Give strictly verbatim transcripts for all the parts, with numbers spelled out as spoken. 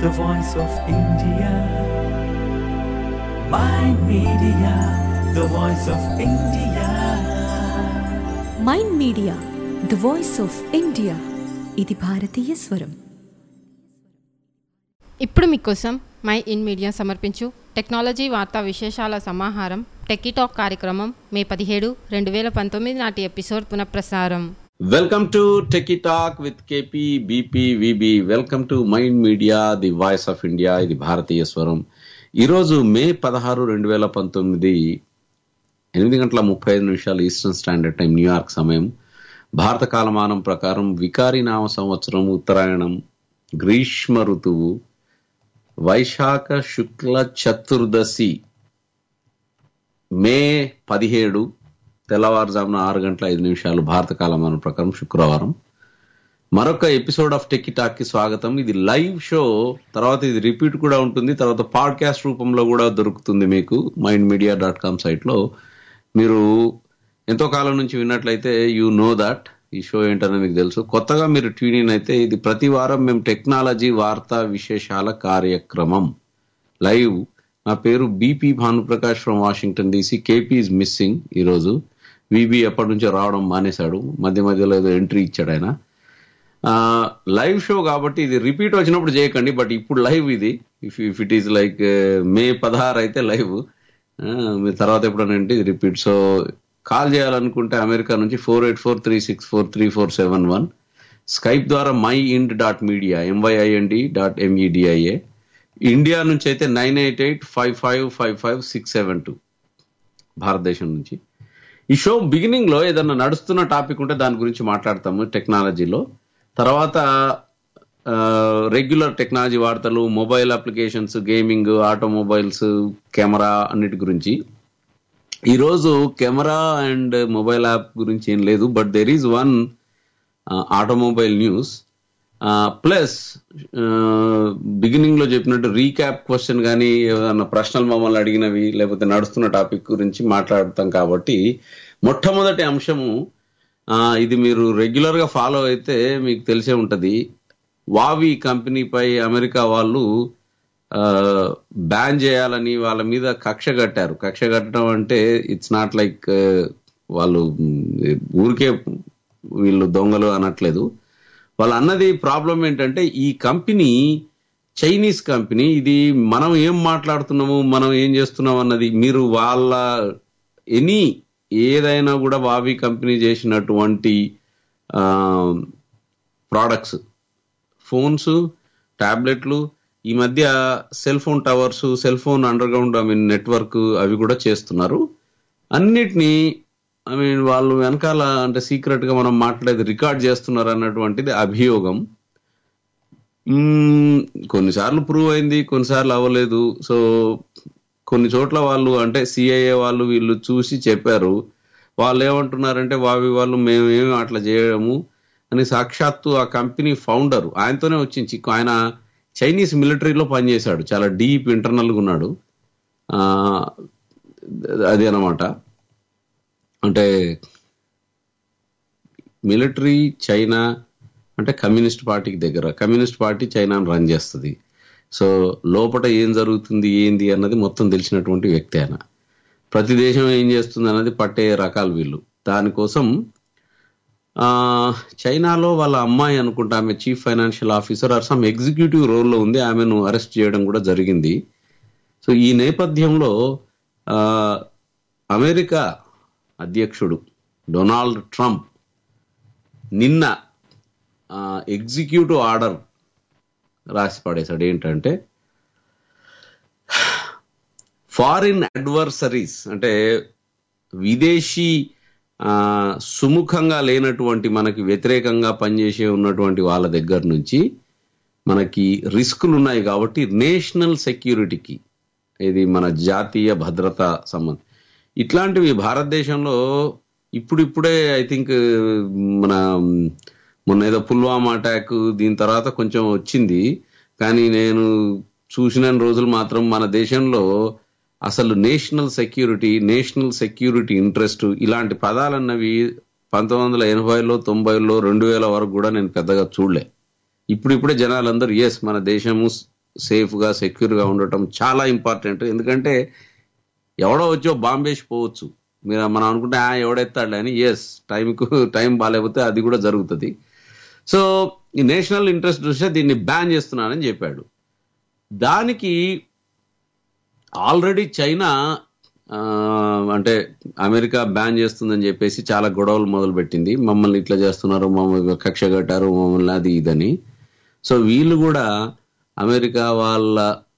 the voice of India. Mind Media, the voice of India. Mind Media, the voice of India. ఇది భారతీయ స్వరం. ఇప్పుడు మీకోసం my in media సమర్పించు technology వార్తా విశేషాల సమాహారం టెక్కీ టాక్ కార్యక్రమం మే పదిహేడు రెండు వేల పంతొమ్మిది నాటి ఎపిసోడ్ పునఃప్రసారం. Welcome to techie talk with KP BP VB. Welcome to mind Media, the voice of India, ఇది భారతీయ స్వరం. ఈరోజు మే పదహారు రెండు వేల పంతొమ్మిది ఎనిమిది గంటల ముప్పై ఐదు నిమిషాలు ఈస్టర్న్ స్టాండర్డ్ టైం, న్యూయార్క్ సమయం. భారత కాలమానం ప్రకారం వికారినామ సంవత్సరం, ఉత్తరాయణం, గ్రీష్మ ఋతువు, వైశాఖ శుక్ల చతుర్దశి, మే పదిహేడు తెల్లవారుజామున ఆరు గంటల ఐదు నిమిషాలు భారత కాలమానం ప్రకారం శుక్రవారం. మరొక ఎపిసోడ్ ఆఫ్ టెక్కీ టాక్ కి స్వాగతం. ఇది లైవ్ షో, తర్వాత ఇది రిపీట్ కూడా ఉంటుంది, తర్వాత పాడ్కాస్ట్ రూపంలో కూడా దొరుకుతుంది మీకు MyInd Media dot com site లో. మీరు ఎంతో కాలం నుంచి విన్నట్లయితే యూ నో దట్ ఈ షో ఏంటనే మీకు తెలుసు. కొత్తగా మీరు ట్యూన్ ఇన్ అయితే ఇది ప్రతి వారం మేము టెక్నాలజీ వార్తా విశేషాల కార్యక్రమం లైవ్. నా పేరు BP Bhanuprakash from Washington DC. KP is missing ఈరోజు. విబి ఎప్పటి నుంచో రావడం మానేశాడు, మధ్య మధ్యలో ఏదో ఎంట్రీ ఇచ్చాడు ఆయన. లైవ్ షో కాబట్టి ఇది రిపీట్ వచ్చినప్పుడు చేయకండి, బట్ ఇప్పుడు లైవ్ ఇది. If if it is like May పదహారు అయితే లైవ్, మీ తర్వాత ఎప్పుడైనా అంటే ఇది రిపీట్. సో కాల్ చేయాలనుకుంటే అమెరికా నుంచి four eight four three six four three four seven one, Skype ద్వారా MyInd dot media, M Y I N D dot M E D I A. India నుంచి అయితే nine eight eight five five five five six seven two, భారతదేశం నుంచి. ఈ show beginning లో ఏదన్నా నడుస్తున్న topic ఉంటే దాని గురించి మాట్లాడతాము టెక్నాలజీలో. తర్వాత రెగ్యులర్ టెక్నాలజీ వార్తలు, mobile applications, gaming, automobiles, camera అన్నిటి గురించి. ఈరోజు కెమెరా అండ్ మొబైల్ యాప్ గురించి ఏం లేదు, but there is one automobile news. Plus beginning లో చెప్పినట్టు రీక్యాప్ క్వశ్చన్ కానీ ఏదైనా ప్రశ్నలు మమ్మల్ని అడిగినవి, లేకపోతే నడుస్తున్న టాపిక్ గురించి మాట్లాడతాం. కాబట్టి మొట్టమొదటి అంశము, ఇది మీరు రెగ్యులర్ గా ఫాలో అయితే మీకు తెలిసే ఉంటది. వావి కంపెనీపై అమెరికా వాళ్ళు బ్యాన్ చేయాలని వాళ్ళ మీద కక్ష కట్టారు. కక్ష కట్టడం అంటే ఇట్స్ నాట్ లైక్ వాళ్ళు ఊరికే వీళ్ళు దొంగలు అనట్లేదు. వాళ్ళు అన్నది ప్రాబ్లం ఏంటంటే, ఈ కంపెనీ చైనీస్ కంపెనీ, ఇది మనం ఏం మాట్లాడుతున్నాము, మనం ఏం చేస్తున్నాం అన్నది మీరు వాళ్ళ ఎనీ ఏదైనా కూడా వావి కంపెనీ చేసినటువంటి ప్రోడక్ట్స్, ఫోన్స్, టాబ్లెట్లు, ఈ మధ్య cell phone towers, cell phone underground I mean network, అవి కూడా చేస్తున్నారు. అన్నిటినీ ఐ మీన్ వాళ్ళు వెనకాల అంటే సీక్రెట్ గా మనం మాట్లాడేది రికార్డ్ చేస్తున్నారు అన్నటువంటిది అభియోగం. కొన్నిసార్లు ప్రూవ్ అయింది, కొన్నిసార్లు అవ్వలేదు. సో కొన్ని చోట్ల వాళ్ళు అంటే సిఐఏ వాళ్ళు వీళ్ళు చూసి చెప్పారు. వాళ్ళు ఏమంటున్నారంటే వావి వాళ్ళు మేమేమి అట్లా చేయడము అని. సాక్షాత్తు ఆ కంపెనీ ఫౌండర్, ఆయనతోనే వచ్చింది చిక్కు. ఆయన చైనీస్ మిలిటరీలో పనిచేశాడు, చాలా డీప్ ఇంటర్నల్ గా ఉన్నాడు. అది అన్నమాట. అంటే మిలిటరీ చైనా అంటే కమ్యూనిస్ట్ పార్టీకి దగ్గర, కమ్యూనిస్ట్ పార్టీ చైనాను రన్ చేస్తుంది. సో లోపల ఏం జరుగుతుంది ఏంది అన్నది మొత్తం తెలిసినటువంటి వ్యక్తి ఆయన. ప్రతి దేశం ఏం చేస్తుంది అన్నది పట్టే రకాలు వీళ్ళు. దానికోసం ఆ చైనాలో వాళ్ళ అమ్మాయి అనుకుంటా, ఆమె chief financial officer or some executive రోల్లో ఉంది, ఆమెను అరెస్ట్ చేయడం కూడా జరిగింది. సో ఈ నేపథ్యంలో ఆ అమెరికా అధ్యక్షుడు డొనాల్డ్ ట్రంప్ నిన్న ఎగ్జిక్యూటివ్ ఆర్డర్ రాసి పడేశాడు. ఏంటంటే ఫారిన్ అడ్వర్సరీస్ అంటే విదేశీ సుముఖంగా లేనటువంటి, మనకి వ్యతిరేకంగా పనిచేసే ఉన్నటువంటి వాళ్ళ దగ్గర నుంచి మనకి రిస్కులు ఉన్నాయి కాబట్టి నేషనల్ సెక్యూరిటీకి, ఇది మన జాతీయ భద్రత సంబంధం, ఇట్లాంటివి భారతదేశంలో ఇప్పుడిప్పుడే ఐ థింక్ మన మొన్న ఏదో పుల్వామా అటాక్ దీని తర్వాత కొంచెం వచ్చింది. కానీ నేను చూసిన రోజులు మాత్రం మన దేశంలో అసలు national security, national security interest ఇలాంటి పదాలన్నవి పంతొమ్మిది వందల ఎనభైలో తొంభైలో రెండు వేల వరకు కూడా నేను పెద్దగా చూడలే. ఇప్పుడిప్పుడే జనాలందరూ ఎస్ మన దేశము సేఫ్గా సెక్యూర్గా ఉండటం చాలా ఇంపార్టెంట్. ఎందుకంటే ఎవడో వచ్చో బాంబేసి పోవచ్చు, మీరు మనం అనుకుంటే ఎవడెత్తాడు అని. ఎస్, టైంకు టైం బాగాలేకపోతే అది కూడా జరుగుతుంది. సో ఈ నేషనల్ ఇంట్రెస్ట్ దృష్ట్యా దీన్ని బ్యాన్ చేస్తున్నానని చెప్పాడు. దానికి ఆల్రెడీ చైనా అంటే అమెరికా బ్యాన్ చేస్తుందని చెప్పేసి చాలా గొడవలు మొదలుపెట్టింది. మమ్మల్ని ఇట్లా చేస్తున్నారు, మమ్మల్ని కక్ష కట్టారు, మమ్మల్ని అది ఇదని. సో వీళ్ళు కూడా అమెరికా వాళ్ళ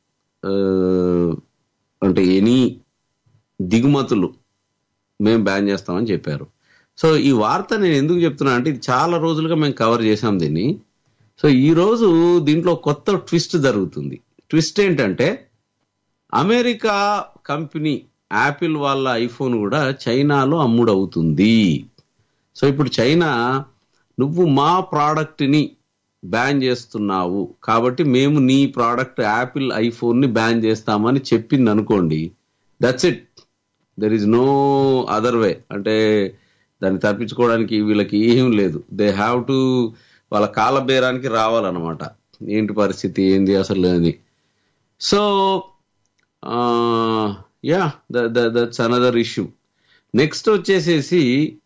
అంటే ఎనీ దిగుమతులు మేము బ్యాన్ చేస్తామని చెప్పారు. సో ఈ వార్త నేను ఎందుకు చెప్తున్నా అంటే ఇది చాలా రోజులుగా మేము కవర్ చేసాం దీన్ని. సో ఈ రోజు దీంట్లో కొత్త ట్విస్ట్ జరుగుతుంది. ట్విస్ట్ ఏంటంటే అమెరికా కంపెనీ యాపిల్ వాళ్ళ ఐఫోన్ కూడా చైనాలో అమ్ముడవుతుంది. సో ఇప్పుడు చైనా నువ్వు మా ప్రోడక్ట్ని బ్యాన్ చేస్తున్నావు కాబట్టి మేము నీ ప్రోడక్ట్ యాపిల్ ఐఫోన్ని బ్యాన్ చేస్తామని చెప్పింది అనుకోండి, that's it, there is no other way. అంటే దాన్ని తప్పించుకోవడానికి వీళ్ళకి ఏం లేదు. దే హ్యావ్ టు వాళ్ళ కాల బేరానికి రావాలన్నమాట. ఏంటి పరిస్థితి ఏంది అసలు అని. So ya that's another issue. Next వచ్చేసేసి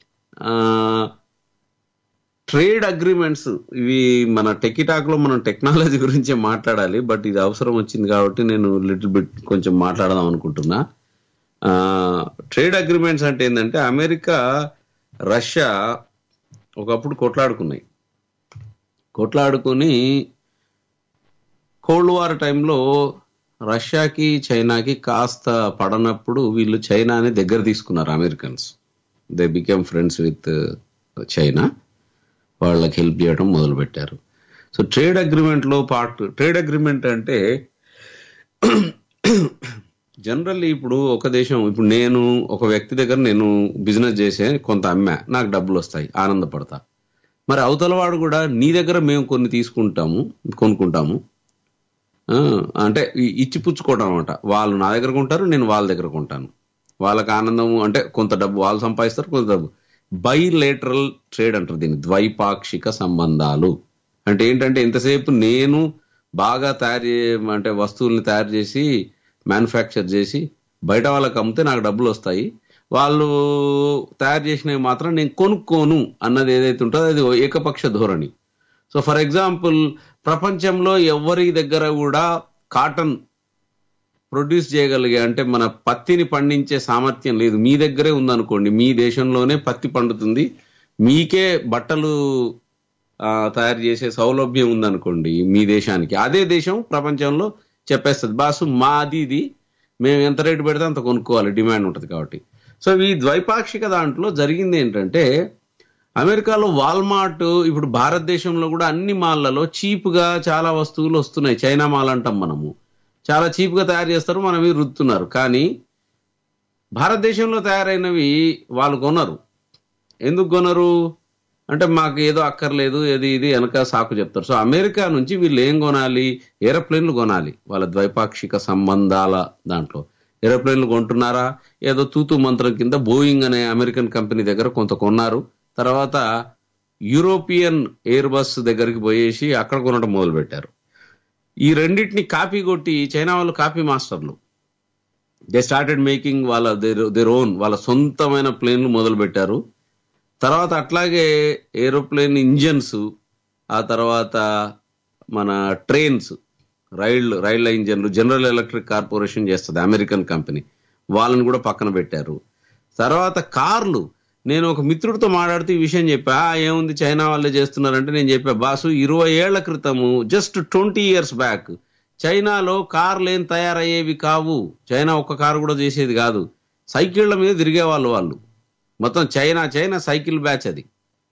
ట్రేడ్ అగ్రిమెంట్స్. ఇవి మన టెకిటాక్ లో మనం టెక్నాలజీ గురించే మాట్లాడాలి, బట్ ఇది అవసరం వచ్చింది కాబట్టి నేను లిటిల్ బిట్ కొంచెం మాట్లాడదాం అనుకుంటున్నా. ట్రేడ్ అగ్రిమెంట్స్ అంటే ఏంటంటే అమెరికా రష్యా ఒకప్పుడు కొట్లాడుకున్నాయి. కొట్లాడుకుని కోల్డ్ వార్ టైంలో రష్యాకి చైనాకి కాస్త పడనప్పుడు వీళ్ళు చైనాని దగ్గర తీసుకున్నారు Americans. They became friends with China, వాళ్ళకి హెల్ప్ చేయడం మొదలు పెట్టారు. సో ట్రేడ్ అగ్రిమెంట్ లో పార్ట్ ట్రేడ్ అగ్రిమెంట్ అంటే జనరల్లీ ఇప్పుడు ఒక దేశం, ఇప్పుడు నేను ఒక వ్యక్తి దగ్గర నేను బిజినెస్ చేసే కొంత అమ్మా, నాకు డబ్బులు వస్తాయి, ఆనందపడతా. మరి అవతల వాడు కూడా నీ దగ్గర మేము కొన్ని తీసుకుంటాము కొనుక్కుంటాము అంటే ఇచ్చి పుచ్చుకోవడం అనమాట. వాళ్ళు నా దగ్గర కొంటారు, నేను వాళ్ళ దగ్గర కొంటాను. వాళ్ళకి ఆనందము అంటే కొంత డబ్బు వాళ్ళు సంపాదిస్తారు, కొంత డబ్బు. బైలేటరల్ ట్రేడ్ అంటారు దీన్ని, ద్వైపాక్షిక సంబంధాలు. అంటే ఏంటంటే ఎంతసేపు నేను బాగా తయారు చే అంటే వస్తువుల్ని తయారు చేసి మ్యానుఫ్యాక్చర్ చేసి బయట వాళ్ళకి అమ్మితే నాకు డబ్బులు వస్తాయి, వాళ్ళు తయారు చేసినవి మాత్రం నేను కొనుక్కోను అన్నది ఏదైతే ఉంటుందో అది ఏకపక్ష ధోరణి. సో ఫర్ ఎగ్జాంపుల్ ప్రపంచంలో ఎవరి దగ్గర కూడా కాటన్ ప్రొడ్యూస్ చేయగలిగే అంటే మన పత్తిని పండించే సామర్థ్యం లేదు. మీ దగ్గరే ఉందనుకోండి, మీ దేశంలోనే పత్తి పండుతుంది, మీకే బట్టలు తయారు చేసే సౌలభ్యం ఉందనుకోండి మీ దేశానికి, అదే దేశం ప్రపంచంలో చెప్పేస్తుంది బాసు మాది ఇది, మేము ఎంత రేటు పెడితే అంత కొనుక్కోవాలి, డిమాండ్ ఉంటుంది కాబట్టి. సో ఈ ద్వైపాక్షిక దాంట్లో జరిగింది ఏంటంటే అమెరికాలో వాల్మార్ట్ ఇప్పుడు భారతదేశంలో కూడా అన్ని మాల్లలో చీప్గా చాలా వస్తువులు వస్తున్నాయి. చైనా మాల్ అంటాం మనము, చాలా చీప్గా తయారు చేస్తారు, మనం ఇవి రుద్దుతున్నారు. కానీ భారతదేశంలో తయారైనవి వాళ్ళు కొనరు. ఎందుకు కొనరు అంటే మాకు ఏదో అక్కర్లేదు, ఏది ఇది వెనక సాకు చెప్తారు. సో అమెరికా నుంచి వీళ్ళు ఏం కొనాలి, ఏరోప్లేన్లు కొనాలి. వాళ్ళ ద్వైపాక్షిక సంబంధాల దాంట్లో ఏరోప్లేన్లు కొంటున్నారా, ఏదో తూతు మంత్రం కింద బోయింగ్ అనే అమెరికన్ కంపెనీ దగ్గర కొంత కొన్నారు, తర్వాత యూరోపియన్ ఎయిర్ బస్ దగ్గరికి పోయేసి అక్కడ కొనడం మొదలు పెట్టారు. ఈ రెండింటిని కాపీ కొట్టి చైనా వాళ్ళు కాపీ మాస్టర్లు, దే స్టార్టెడ్ మేకింగ్ వాళ్ళ దేర్ ఓన్ వాళ్ళ సొంతమైన ప్లేన్లు మొదలు పెట్టారు. తర్వాత అట్లాగే ఏరోప్లేన్ ఇంజన్స్, ఆ తర్వాత మన ట్రైన్స్, రైళ్లు రైళ్ల ఇంజన్లు జనరల్ ఎలక్ట్రిక్ కార్పొరేషన్ చేస్తుంది అమెరికన్ కంపెనీ, వాళ్ళని కూడా పక్కన పెట్టారు. తర్వాత కార్లు, నేను ఒక మిత్రుడితో మాట్లాడుతూ ఈ విషయం చెప్పా, ఏముంది చైనా వాళ్ళే చేస్తున్నారంటే నేను చెప్పా బాసు ఇరవై ఏళ్ల క్రితము జస్ట్ ట్వంటీ ఇయర్స్ బ్యాక్ చైనాలో కార్లు ఏం తయారయ్యేవి కావు, చైనా ఒక్క కారు కూడా చేసేది కాదు, సైకిళ్ల మీద తిరిగేవాళ్ళు వాళ్ళు, మొత్తం చైనా చైనా సైకిల్ బ్యాచ్ అది.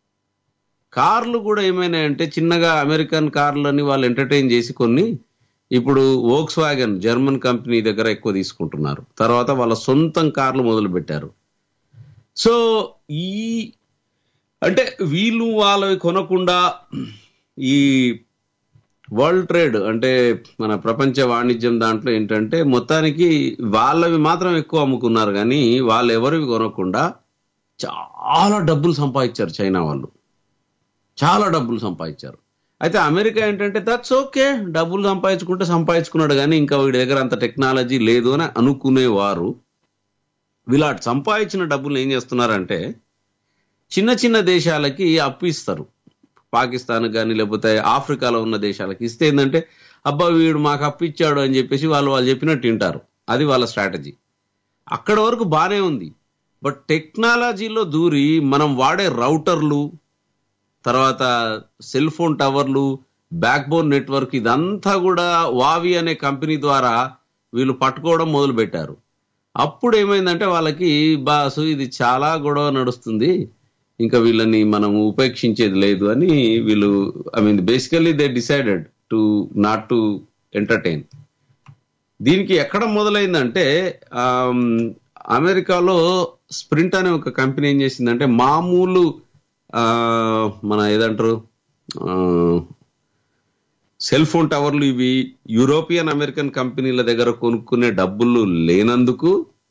కార్లు కూడా ఏమైనాయంటే చిన్నగా అమెరికన్ కార్లని వాళ్ళు ఎంటర్టైన్ చేసి కొన్ని ఇప్పుడు వోక్స్ వ్యాగన్ జర్మన్ కంపెనీ దగ్గర ఎక్కువ తీసుకుంటున్నారు, తర్వాత వాళ్ళ సొంతం కార్లు మొదలు పెట్టారు. సో ఈ అంటే వీళ్ళు వాళ్ళవి కొనకుండా ఈ వరల్డ్ ట్రేడ్ అంటే మన ప్రపంచ వాణిజ్యం దాంట్లో ఏంటంటే మొత్తానికి వాళ్ళవి మాత్రం ఎక్కువ అమ్ముకున్నారు, కానీ వాళ్ళు ఎవరివి కొనకుండా చాలా డబ్బులు సంపాదించారు చైనా వాళ్ళు, చాలా డబ్బులు సంపాదించారు. అయితే అమెరికా ఏంటంటే దట్స్ ఓకే, డబ్బులు సంపాదించుకుంటే సంపాదించుకున్నాడు కానీ ఇంకా వీడి దగ్గర అంత టెక్నాలజీ లేదు అని అనుకునేవారు. వీళ్ళు అటు సంపాదించిన డబ్బులు ఏం చేస్తున్నారంటే చిన్న చిన్న దేశాలకి అప్పు ఇస్తారు. పాకిస్తాన్ కానీ లేకపోతే ఆఫ్రికాలో ఉన్న దేశాలకి ఇస్తే ఏంటంటే అబ్బా వీడు మాకు అప్పు ఇచ్చాడు అని చెప్పేసి వాళ్ళు వాళ్ళు చెప్పినట్టు వింటారు. అది వాళ్ళ స్ట్రాటజీ. అక్కడ వరకు బానే ఉంది. బట్ టెక్నాలజీలో దూరి మనం వాడే రౌటర్లు, తర్వాత సెల్ ఫోన్ టవర్లు, బ్యాక్ బోన్ నెట్వర్క్, ఇదంతా కూడా వావి అనే కంపెనీ ద్వారా వీళ్ళు పట్టుకోవడం మొదలు పెట్టారు. అప్పుడు ఏమైందంటే వాళ్ళకి బాసు ఇది చాలా గొడవ నడుస్తుంది, ఇంకా వీళ్ళని మనం ఉపేక్షించేది లేదు అని వీళ్ళు I mean basically they decided to not to entertain. దీనికి ఎక్కడ మొదలైందంటే అమెరికాలో స్ప్రింట్ అనే ఒక కంపెనీ ఏం చేసిందంటే మామూలు మన ఏదంటారు సెల్ ఫోన్ టవర్లు ఇవి యూరోపియన్ అమెరికన్ కంపెనీల దగ్గర కొనుక్కునే డబ్బులు లేనందుకు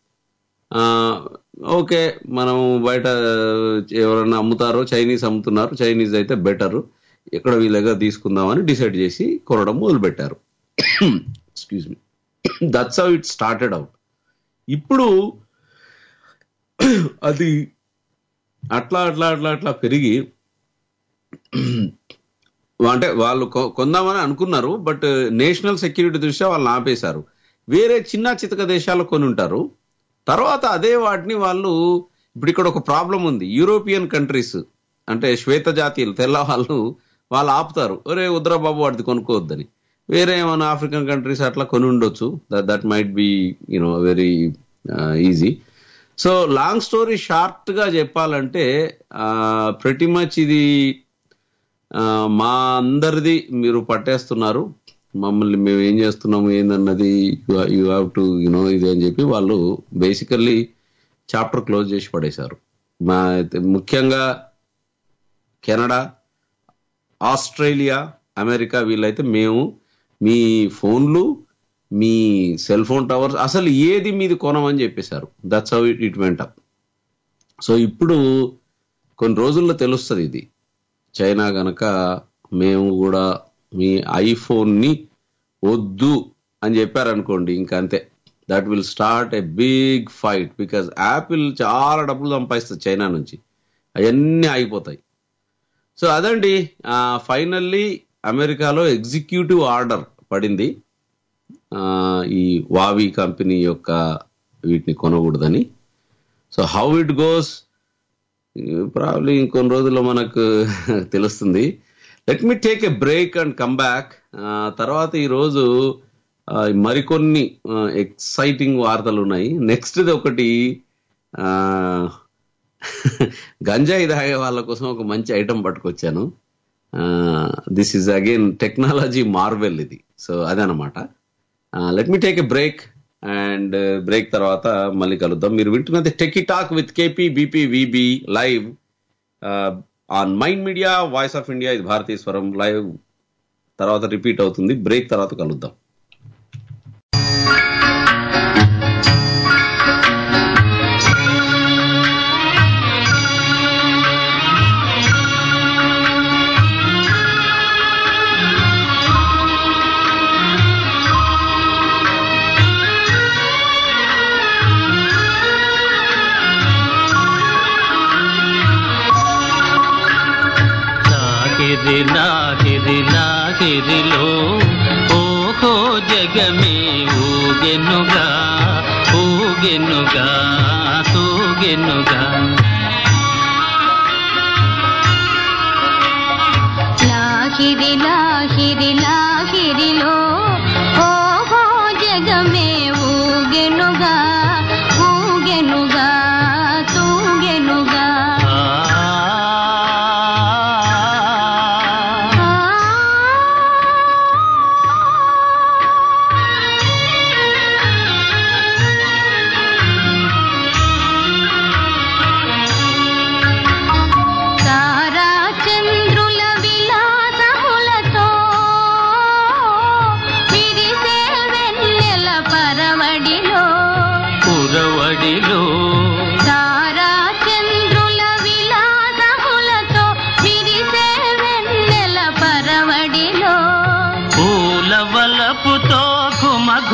ఓకే మనం బయట ఎవరైనా అమ్ముతారో చైనీస్ అమ్ముతున్నారు, చైనీస్ అయితే బెటర్, ఎక్కడ వీళ్ళ దగ్గర తీసుకుందామని డిసైడ్ చేసి కొనడం మొదలు పెట్టారు. Excuse me. That's how it started out. ఇప్పుడు అది అట్లా అట్లా అట్లా అట్లా పెరిగి అంటే వాళ్ళు కొందామని అనుకున్నారు, బట్ నేషనల్ సెక్యూరిటీ దృష్ట్యా వాళ్ళని ఆపేశారు. వేరే చిన్న చితక దేశాలు కొని ఉంటారు. తర్వాత అదే వాటిని వాళ్ళు ఇప్పుడు ఇక్కడ ఒక ప్రాబ్లం ఉంది. యూరోపియన్ కంట్రీస్ అంటే శ్వేత జాతీయులు తెల్ల వాళ్ళు వాళ్ళు ఆపుతారు, ఒరే ఉద్రా బాబు వాటిది కొనుక్కోవద్దని. వేరే ఏమైనా ఆఫ్రికన్ కంట్రీస్ అట్లా కొని ఉండొచ్చు. That might be you know very easy. So long story short గా చెప్పాలంటే ప్రెటీ మచ్ ఇది మా అందరిది మీరు పట్టేస్తున్నారు, మమ్మల్ని మేము ఏం చేస్తున్నాము ఏందన్నది యూ హ్యావ్ టు యునో ఇది అని చెప్పి వాళ్ళు బేసికల్లీ చాప్టర్ క్లోజ్ చేసి పడేశారు. మా ముఖ్యంగా కెనడా, ఆస్ట్రేలియా, అమెరికా వీళ్ళైతే మేము మీ ఫోన్లు, మీ సెల్ ఫోన్ టవర్స్ అసలు ఏది మీది కొనమని చెప్పేశారు. That's how it went up. So ఇప్పుడు కొన్ని రోజుల్లో తెలుస్తుంది ఇది. చైనా గనక మేము కూడా మీ ఐఫోన్ ని వద్దు అని చెప్పారనుకోండి, ఇంకా అంతే, that will start a big fight. Because Apple చాలా డబ్బులు సంపాదిస్తుంది చైనా నుంచి, అవన్నీ ఆగిపోతాయి. సో అదండి, ఫైనల్లీ అమెరికాలో ఎగ్జిక్యూటివ్ ఆర్డర్ పడింది ఈ వావి కంపెనీ యొక్క వీటిని కొనకూడదని. So how it goes probably ఇంకొన్ని రోజుల్లో మనకు తెలుస్తుంది. Let me take a break and come back. తర్వాత ఈరోజు మరికొన్ని ఎక్సైటింగ్ వార్తలు ఉన్నాయి. నెక్స్ట్ది ఒకటి గంజాయి తాగే వాళ్ళ కోసం ఒక మంచి ఐటమ్ పట్టుకొచ్చాను. This is again technology marvel ఇది. సో అదనమాట. Let me take a break and break తర్వాత మళ్ళీ కలుద్దాం. మీరు వింటున్నది techie talk with KP BP VB live on Mind Media, voice of India. ఇది భారతీయ స్వరం లైవ్. తర్వాత రిపీట్ అవుతుంది. బ్రేక్ తర్వాత కలుద్దాం. లాహిరి లాహిరిలో ఓహో జగమే ఊగెనుగా ఊగెనుగా తూగెనుగా. లాహిరి లాహిరి లాహిరిలో ఓహో జగమే ఊగెనుగా ఊగెనుగా తూగెనుగా. పరవ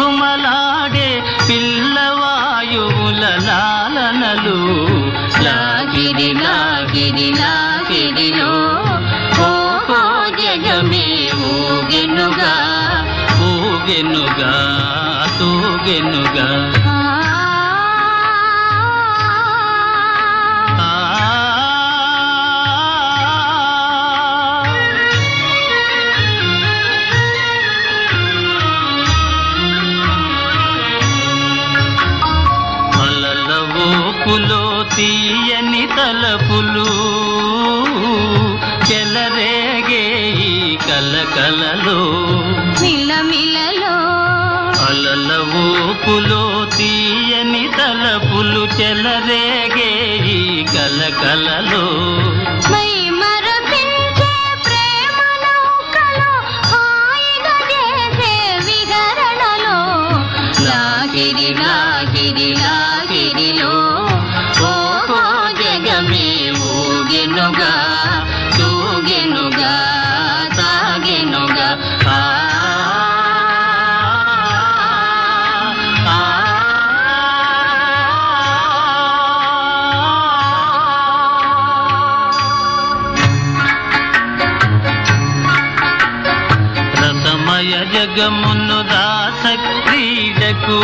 గుమగుమలాడే పిల్లవాయువుల లాలనలు లాగిరి లాగిరి లాగిరిలో ఓహో జగమే ఊగెనుగా ఊగెనుగా తూగెనుగా పులో తీయని తలపులు చెలరేగే ఈ కలకలలో మిలమిలలో అలల ఊపులో తీయని తలపులు చెలరేగే ఈ కలకలలో మై మరపించే ప్రేమ నౌకలో హాయిగా చేసే విహరణలో లాగిరి లాగిరి లాగిరిలో ఓహో జగమే ఊగెనుగా తూగెనుగా తాగెనుగా ఆ రసమయ జగమును దాస క్రీడకు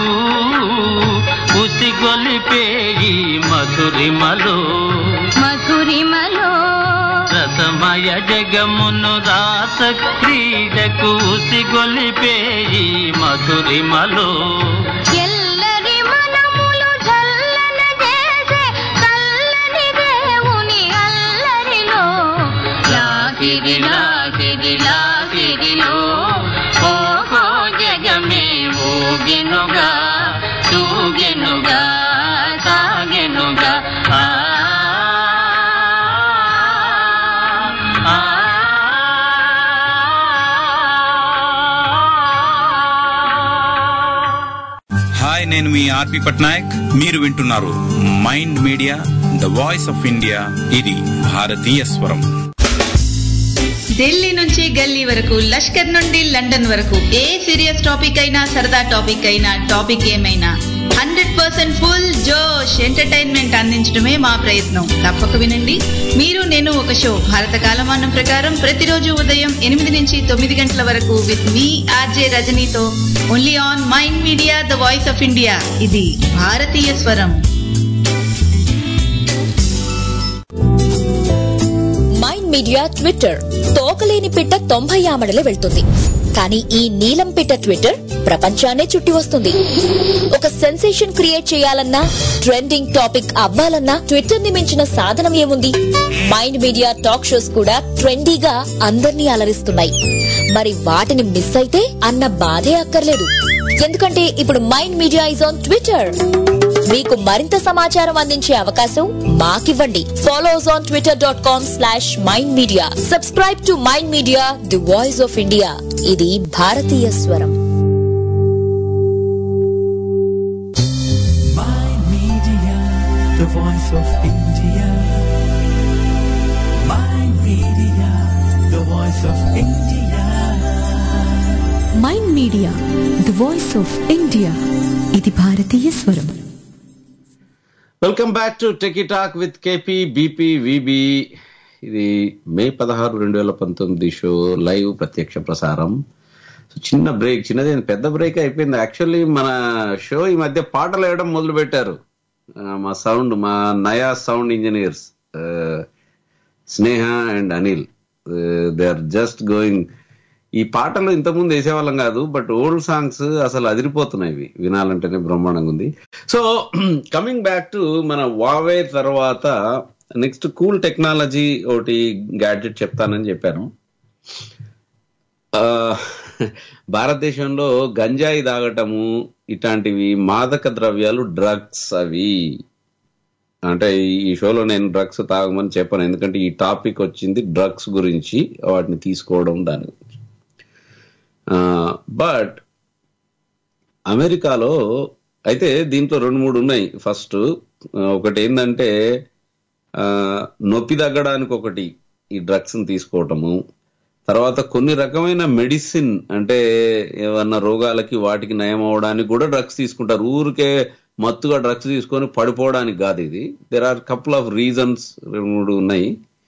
ఉసిగొలిపే ఈ మధురిమలో మధురిమలో రసమయ జగమును దాస క్రీడకు ఉసిగొలిపే ఈ మధురిమలో ఎల్లరి మనములు చల్లన చేసే చల్లని దేవుని అల్లరిలో లాగిరి లాగిరి లాగిరిలో ఓహో జగమే ఊగెనుగా తూగెనుగా తాగెనుగా ఆ ఆ హాయ్, నేను మీ ఆర్పి పట్నాయక్. మీరు వింటున్నారు Mind Media, the voice of India. ఇది భారతీయ స్వరం. ఢిల్లీ నుంచి గల్లీ వరకు, లష్కర్ నుండి లండన్ వరకు, ఏ సీరియస్ టాపిక్ అయినా సరదా టాపిక్ అయినా టాపిక్ ఏమైనా హండ్రెడ్ పర్సెంట్ ఫుల్ జోష్ ఎంటర్టైన్మెంట్ అందించడమే మా ప్రయత్నం. తప్పక వినండి. మీరు నేను ఒక షో భారత కాలమానం ప్రకారం ప్రతిరోజు ఉదయం ఎనిమిది నుంచి తొమ్మిది గంటల వరకు విత్ మీ ఆర్జే రజనీతో only on Mind Media, the voice of India. ఇది భారతీయ స్వరం. Mind media Twitter. తోకలేని పిట్ట తొంభై ఆమడలే వెళ్తుంది, కానీ ఈ నీలం పిట్ట ట్విట్టర్ ప్రపంచాన్నే చుట్టి వస్తుంది. ఒక సెన్సేషన్ క్రియేట్ చేయాలన్నా, ట్రెండింగ్ టాపిక్ అవ్వాలన్నా ట్విట్టర్ ని మించిన సాధనం ఏముంది? మైండ్ మీడియా టాక్ షోస్ కూడా ట్రెండీగా అందర్నీ అలరిస్తున్నాయి. మరి వాటిని మిస్ అయితే అన్న బాధే అక్కర్లేదు. ఎందుకంటే ఇప్పుడు Mind Media is on Twitter. మీకు మరింత సమాచారం అందించే అవకాశం మాకివ్వండి. Follow us on Twitter dot com slash Mind Media. Subscribe to mind Media, the voice of India. ఇది భారతీయ స్వరం. Mind Media, the voice of India. Mind Media, the voice of India. Mind Media, the voice of India. ఇది భారతీయ స్వరం. Welcome back to techie talk with KP BP VB. ఇది May పదహారు రెండు వేల పంతొమ్మిది షో లైవ్ ప్రత్యక్ష ప్రసారం. సో చిన్న బ్రేక్, చిన్నది పెద్ద బ్రేక్ అయిపోయింది. యాక్చువల్లీ మన షో ఈ మధ్య పాటలు వేయడం మొదలు పెట్టారు. మా సౌండ్, మా నయా sound engineers Sneha and Anil, they are just going. ఈ పాటలు ఇంతకుముందు వేసేవాళ్ళం కాదు, బట్ ఓల్డ్ సాంగ్స్ అసలు అదిరిపోతున్నాయి. ఇవి వినాలంటేనే బ్రహ్మాండంగా ఉంది. సో కమింగ్ బ్యాక్ టు మన వావే తర్వాత నెక్స్ట్ కూల్ టెక్నాలజీ ఒకటి గ్యాడ్జెట్ చెప్తానని చెప్పాను. భారతదేశంలో గంజాయి తాగటము ఇట్లాంటివి మాదక ద్రవ్యాలు, డ్రగ్స్, అవి అంటే ఈ షోలో నేను డ్రగ్స్ తాగమని చెప్పాను, ఎందుకంటే ఈ టాపిక్ వచ్చింది డ్రగ్స్ గురించి, వాటిని తీసుకోవడం దాని గురించి. బట్ అమెరికాలో అయితే దీంట్లో రెండు మూడు ఉన్నాయి. ఫస్ట్ ఒకటి ఏంటంటే నొప్పి తగ్గడానికి ఒకటి ఈ డ్రగ్స్ ని తీసుకోవటము. తర్వాత కొన్ని రకమైన మెడిసిన్ అంటే ఏమన్నా రోగాలకి వాటికి నయం అవడానికి కూడా డ్రగ్స్ తీసుకుంటారు. ఊరికే మత్తుగా డ్రగ్స్ తీసుకొని పడిపోవడానికి కాదు ఇది. There are couple of reasons మూడు ఉన్నాయి.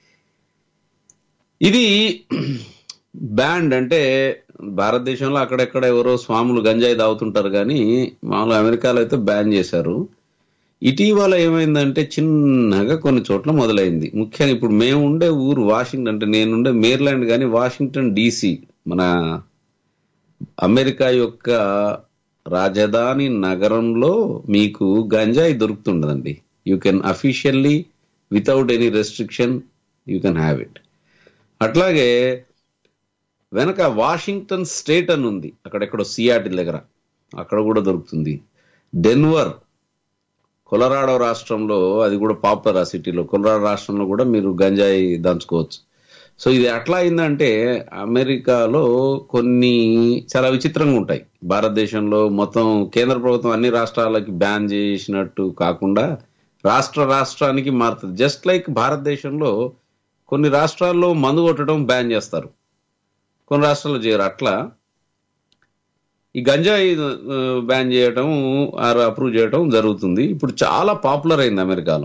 ఇది బ్యాండ్ అంటే భారతదేశంలో అక్కడెక్కడ ఎవరో స్వాములు గంజాయి తాగుతుంటారు కానీ మామూలు అమెరికాలో అయితే బ్యాన్ చేశారు. ఇటీవల ఏమైందంటే చిన్నగా కొన్ని చోట్ల మొదలైంది. ముఖ్యంగా ఇప్పుడు మేము ఉండే ఊరు వాషింగ్టన్, అంటే నేనుండే మేర్లాండ్ కానీ వాషింగ్టన్ డీసీ మన అమెరికా యొక్క రాజధాని నగరంలో మీకు గంజాయి దొరుకుతుండదండి. You can officially without any restriction you can have it. అట్లాగే వెనక వాషింగ్టన్ స్టేట్ అని ఉంది, అక్కడెక్కడో సియాటిల్ దగ్గర, అక్కడ కూడా దొరుకుతుంది. డెన్వర్ కొలరాడో రాష్ట్రంలో, అది కూడా పాపులర్ ఆ సిటీలో, కొలరాడో రాష్ట్రంలో కూడా మీరు గంజాయి దంచుకోవచ్చు. సో ఇది ఎట్లా అయిందంటే అమెరికాలో కొన్ని చాలా విచిత్రంగా ఉంటాయి. భారతదేశంలో మొత్తం కేంద్ర ప్రభుత్వం అన్ని రాష్ట్రాలకి బ్యాన్ చేసినట్టు కాకుండా రాష్ట్ర రాష్ట్రానికి మారుతుంది. జస్ట్ లైక్ భారతదేశంలో కొన్ని రాష్ట్రాల్లో మందు కొట్టడం బ్యాన్ చేస్తారు, కొన్ని రాష్ట్రాల్లో చేయరు. అట్లా ఈ గంజాయి బ్యాన్ చేయటం ఆర్ అప్రూవ్ చేయటం జరుగుతుంది. ఇప్పుడు చాలా పాపులర్ అయింది అమెరికాలో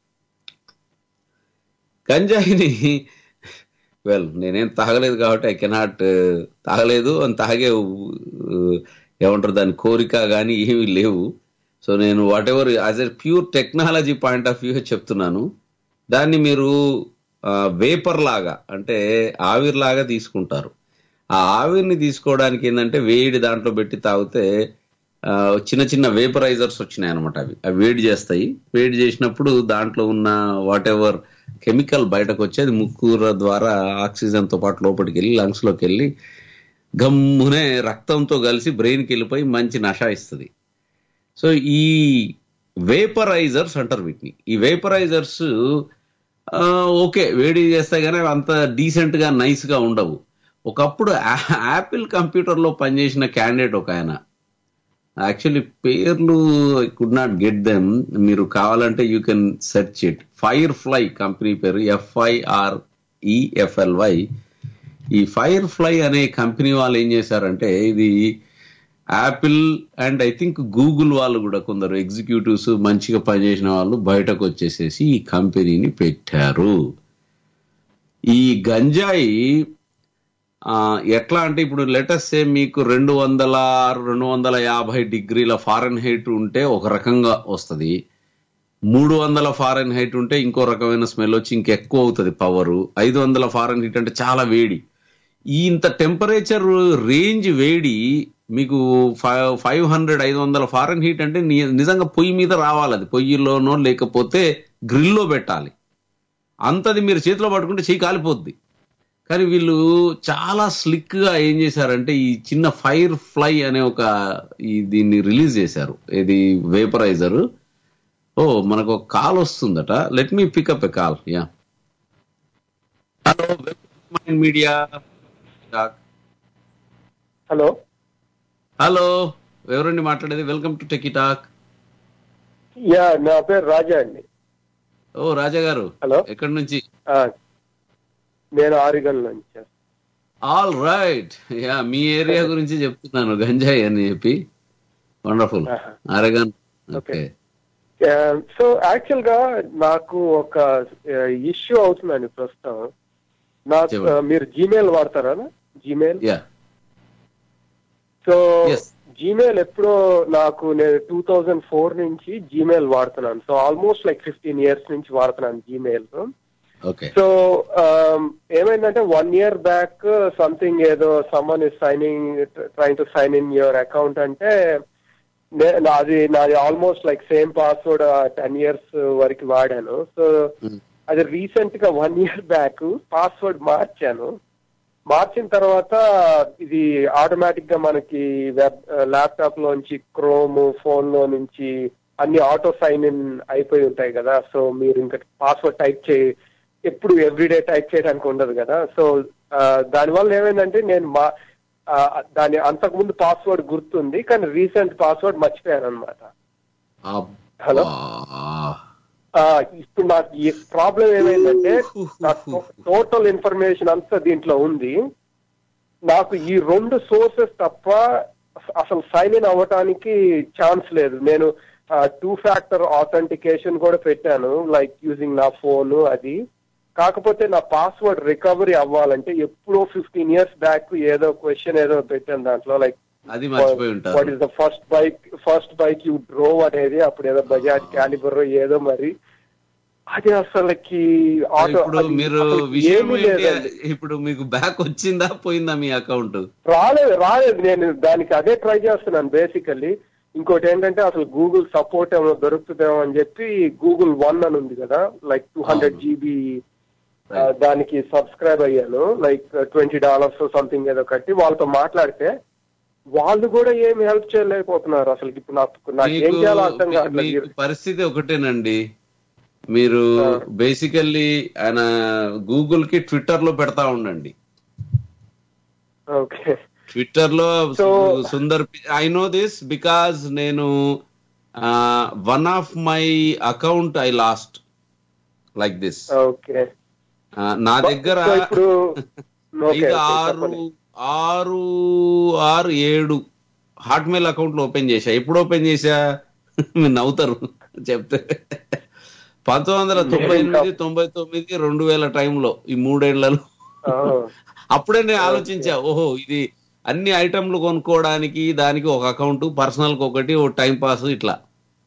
గంజాయిని. వెల్ నేనేం తాగలేదు కాబట్టి ఐ కెనాట్, తాగలేదు అని తాగే ఏమంటారు దాని కోరిక కానీ ఏమీ లేవు. సో నేను whatever as a pure technology point of view చెప్తున్నాను. దాన్ని మీరు వేపర్ లాగా అంటే ఆవిరిలాగా తీసుకుంటారు. ఆ ఆవిరిని తీసుకోవడానికి ఏంటంటే వేడి దాంట్లో పెట్టి తాగితే చిన్న చిన్న వేపరైజర్స్ వచ్చినాయి అనమాట. అవి అవి వేడి చేస్తాయి. వేడి చేసినప్పుడు దాంట్లో ఉన్న వాట్ ఎవర్ కెమికల్ బయటకు వచ్చి అది ముక్కుర ద్వారా ఆక్సిజన్ తో పాటు లోపలికి వెళ్ళి లంగ్స్ లోకి వెళ్ళి గమ్మునే రక్తంతో కలిసి బ్రెయిన్కి వెళ్ళిపోయి మంచి నష ఇస్తుంది. సో ఈ వేపరైజర్స్ అంటారు వీటిని. ఈ వేపరైజర్స్ ఓకే వేడి చేస్తాయి కానీ అంత డీసెంట్ గా నైస్ గా ఉండవు. ఒకప్పుడు యాపిల్ కంప్యూటర్ లో పనిచేసిన క్యాండిడేట్ ఒక ఆయన, యాక్చువల్లీ పేర్లు I could not get them, మీరు కావాలంటే you can search it. Firefly company పేరు, ఎఫ్ఐఆర్ ఈఎఫ్ఎల్వై. ఈ ఫైర్ ఫ్లై అనే కంపెనీ వాళ్ళు ఏం చేశారంటే ఇది Apple and I think Google వాళ్ళు కూడా కొందరు ఎగ్జిక్యూటివ్స్ మంచిగా పనిచేసిన వాళ్ళు బయటకు వచ్చేసేసి ఈ కంపెనీని పెట్టారు. ఈ గంజాయి ఎట్లా అంటే ఇప్పుడు లెటస్ సే మీకు రెండు వందల రెండు వందల యాభై డిగ్రీల ఫారెన్ హీట్ ఉంటే ఒక రకంగా వస్తుంది, మూడు వందల ఫారెన్ హీట్ ఉంటే ఇంకో రకమైన స్మెల్ వచ్చి ఇంకెక్కువ అవుతుంది పవరు, ఐదు వందల ఫారెన్ హీట్ అంటే చాలా వేడి. ఈ ఇంత టెంపరేచర్ రేంజ్ వేడి మీకు ఫైవ్ ఫైవ్ హండ్రెడ్ ఐదు వందల ఫారెన్ హీట్ అంటే నిజంగా పొయ్యి మీద రావాలి, అది పొయ్యిలోనో లేకపోతే గ్రిల్లో పెట్టాలి. అంతది మీరు చేతిలో పట్టుకుంటే చెయ్యి కాలిపోద్ది. కానీ వీళ్ళు చాలా స్లిక్ గా ఏం చేశారంటే ఈ చిన్న ఫైర్ ఫ్లై అనే ఒక ఈ దీన్ని రిలీజ్ చేశారు, ఇది వేపరైజర్. ఓ మనకు ఒక కాల్ వస్తుందట, let me pick up a call. Yeah hello Mind Media. Hello hello ఎవరండి మాట్లాడేది? Welcome to techie talk. Yeah నా పేరు రాజా అండి. ఓ రాజా గారు, హలో ఎక్కడి నుంచి? నేను ఆరిగన్ నుంచి. All right. యా మీ ఏరియా గురించి చెప్తున్నాను, గంజాయి అని చెప్పి. Wonderful. Oregon. Okay. So actual గా నాకు ఒక ఇష్యూ అవుతుందండి ప్రస్తుతం. నాకు మీరు జీమెయిల్ వాడతారా? జీమెయిల్. సో జీమెయిల్ ఎప్పుడో నాకు నేను టూ థౌజండ్ ఫోర్ నుంచి జీమెయిల్ వాడుతున్నాను. So almost like fifteen years నుంచి వాడుతున్నాను జీమెయిల్. సో ఏమైందంటే వన్ ఇయర్ బ్యాక్ సంథింగ్ ఏదో someone is signing trying to sign in your account అంటే నాది నాది almost like same password ten years వరకు వాడాను. సో అది రీసెంట్ గా వన్ ఇయర్ బ్యాక్ పాస్వర్డ్ మార్చాను. మార్చిన తర్వాత ఇది ఆటోమేటిక్ గా మనకి వెబ్ ల్యాప్టాప్ లోంచి క్రోమ్ ఫోన్ లో నుంచి అన్ని ఆటో సైన్ ఇన్ అయిపోయి ఉంటాయి కదా. సో మీరు ఇంకా పాస్వర్డ్ టైప్ చేయి ఎప్పుడు ఎవ్రీడే టైప్ చేయడానికి ఉండదు కదా. సో దానివల్ల ఏమైందంటే నేను మా దాని అంతకుముందు పాస్వర్డ్ గుర్తుంది కానీ రీసెంట్ పాస్వర్డ్ మర్చిపోయాను అనమాట. హలో, ఇప్పుడు నాకు ఈ ప్రాబ్లం ఏమైందంటే నాకు టోటల్ ఇన్ఫర్మేషన్ అంతా దీంట్లో ఉంది నాకు ఈ రెండు సోర్సెస్ తప్ప అసలు సైన్ ఇన్ అవ్వటానికి ఛాన్స్ లేదు. నేను టూ ఫ్యాక్టర్ ఆథెంటికేషన్ కూడా పెట్టాను, లైక్ యూజింగ్ నా ఫోన్ అది. కాకపోతే నా పాస్వర్డ్ రికవరీ అవ్వాలంటే ఎప్పుడో ఫిఫ్టీన్ ఇయర్స్ బ్యాక్ ఏదో క్వశ్చన్ ఏదో పెట్టాను దాంట్లో, లైక్ అది మర్చిపోయి ఉంటారు. What is the first bike first bike you drove అనేది, అప్పుడు ఏదో బజాజ్ క్యాలిబర్ ఏదో, మరి అది అసలుకి ఇప్పుడు మీరు విషయం ఏంటి, ఇప్పుడు మీకు బ్యాక్ వచ్చిందా పోయిందా మీ అకౌంట్? రాలేదు రాలేదు నేను దానికి అదే ట్రై చేస్తున్నాను బేసికల్లీ. ఇంకోటి ఏంటంటే అసలు గూగుల్ సపోర్ట్ ఏమో దొరుకుతుందేమో అని చెప్పి గూగుల్ వన్ అని ఉంది కదా, లైక్ టూ హండ్రెడ్ జీబీ దానికి సబ్స్క్రైబ్ అయ్యాను, లైక్ ట్వంటీ డాలర్స్ సంథింగ్ ఏదో కట్టి వాళ్ళతో మాట్లాడితే వాళ్ళు కూడా ఏమి హెల్ప్ చేయలేకపోతున్నారు. అసలు ఇప్పుడు నాకు నాకు ఏం చేయాలో అర్థం కావట్లేదు. పరిస్థితి ఒకటేనండి, మీరు బేసికల్లీ ఆయన గూగుల్ కి ట్విట్టర్ లో పెడతా ఉండండి. ఓకే, ట్విట్టర్ లో Sundar, I know this because నేను one of my account I lost like this. Okay, నా దగ్గర ఐదు ఆరు ఆరు ఆరు ఏడు హాట్మెయిల్ అకౌంట్లు ఓపెన్ చేశా. ఎప్పుడు ఓపెన్ చేశా మీరు నవ్వుతారు చెప్తే, పంతొమ్మిది వందల తొంభై ఎనిమిది తొంభై తొమ్మిది రెండు వేల టైంలో, ఈ మూడేళ్లలో. అప్పుడే నేను ఆలోచించా, ఓహో ఇది అన్ని ఐటమ్లు కొనుక్కోవడానికి దానికి ఒక అకౌంట్, పర్సనల్ కి ఒకటి, ఓ టైం పాస్ ఇట్లా.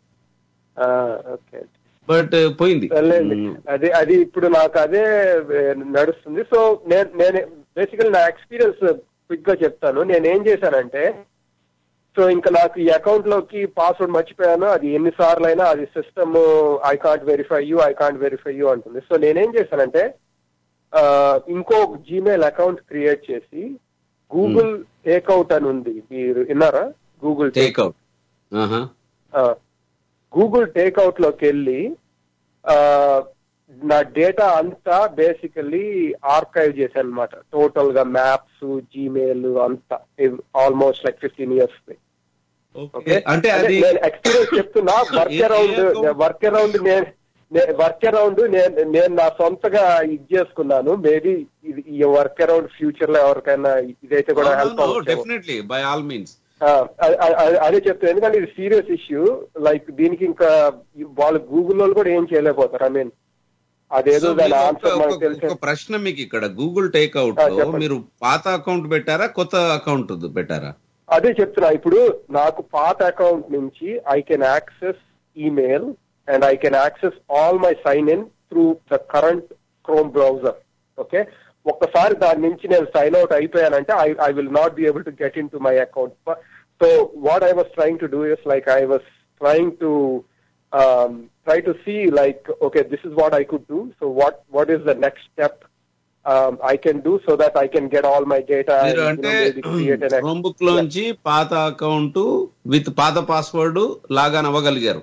బట్ పోయింది అది అది ఇప్పుడు నాకు అదే నడుస్తుంది. సో నేను నేను బేసికల్ నా ఎక్స్పీరియన్స్ క్విక్ గా చెప్తాను. నేను ఏం చేశానంటే, సో ఇంకా నాకు ఈ అకౌంట్ లోకి పాస్వర్డ్ మర్చిపోయాను, అది ఎన్నిసార్లు అయినా అది system I can't verify you I can't verify you అంటుంది. సో నేనేం చేశానంటే ఇంకో జీమెయిల్ అకౌంట్ క్రియేట్ చేసి గూగుల్ టేక్అవుట్ అని ఉంది, మీరు విన్నారా? గూగుల్ టేక్అవుట్ గూగుల్ టేక్అవుట్ లోకి వెళ్ళి నా డేటా అంతా బేసికల్లీ ఆర్కైవ్ చేశాను అనమాట, టోటల్ గా మ్యాప్స్, జీమెయిల్ అంతా, ఆల్మోస్ట్ లైక్ ఫిఫ్టీన్ ఇయర్స్. అంటే నేను ఎక్స్పీరియన్స్ చెప్తున్నా. వర్క్ అరౌండ్ వర్క్ అరౌండ్ నేను వర్క్ అరౌండ్ నేను నేను నా సొంతగా ఇది చేసుకున్నాను. మేబీ ఈ వర్క్ అరౌండ్ ఫ్యూచర్ లో ఎవరికైనా ఇదైతే కూడా help definitely by all means. అదే చెప్తాను, ఎందుకంటే ఇది సీరియస్ ఇష్యూ. లైక్ దీనికి ఇంకా వాళ్ళు గూగుల్ వాళ్ళు కూడా ఏం చేయలేకపోతారు. ఐ మీన్ అదేదో దాని ఆన్సర్ మనకు తెలిసి. ప్రశ్న మీకు ఇక్కడ, గూగుల్ టేక్అవుట్ లో మీరు పాత అకౌంట్ పెట్టారా కొత్త అకౌంట్ పెట్టారా? అదే చెప్తున్నా. ఇప్పుడు నాకు పాత అకౌంట్ నుంచి I can access email and I can access all my sign in through the current Chrome browser. Okay, ఒక్కసారి దాని నుంచి నేను సైన్ అవుట్ అయిపోయానంటే I I will not be able to get in to my account. So what I was trying to do is like I was trying to try to see like, okay, this is what I could do. So what what is the next step um, I can do so that I can get all my data and, you know, maybe create an Chrome book లోంచి పాత account with పాత password log on అవ్వగలిగారు.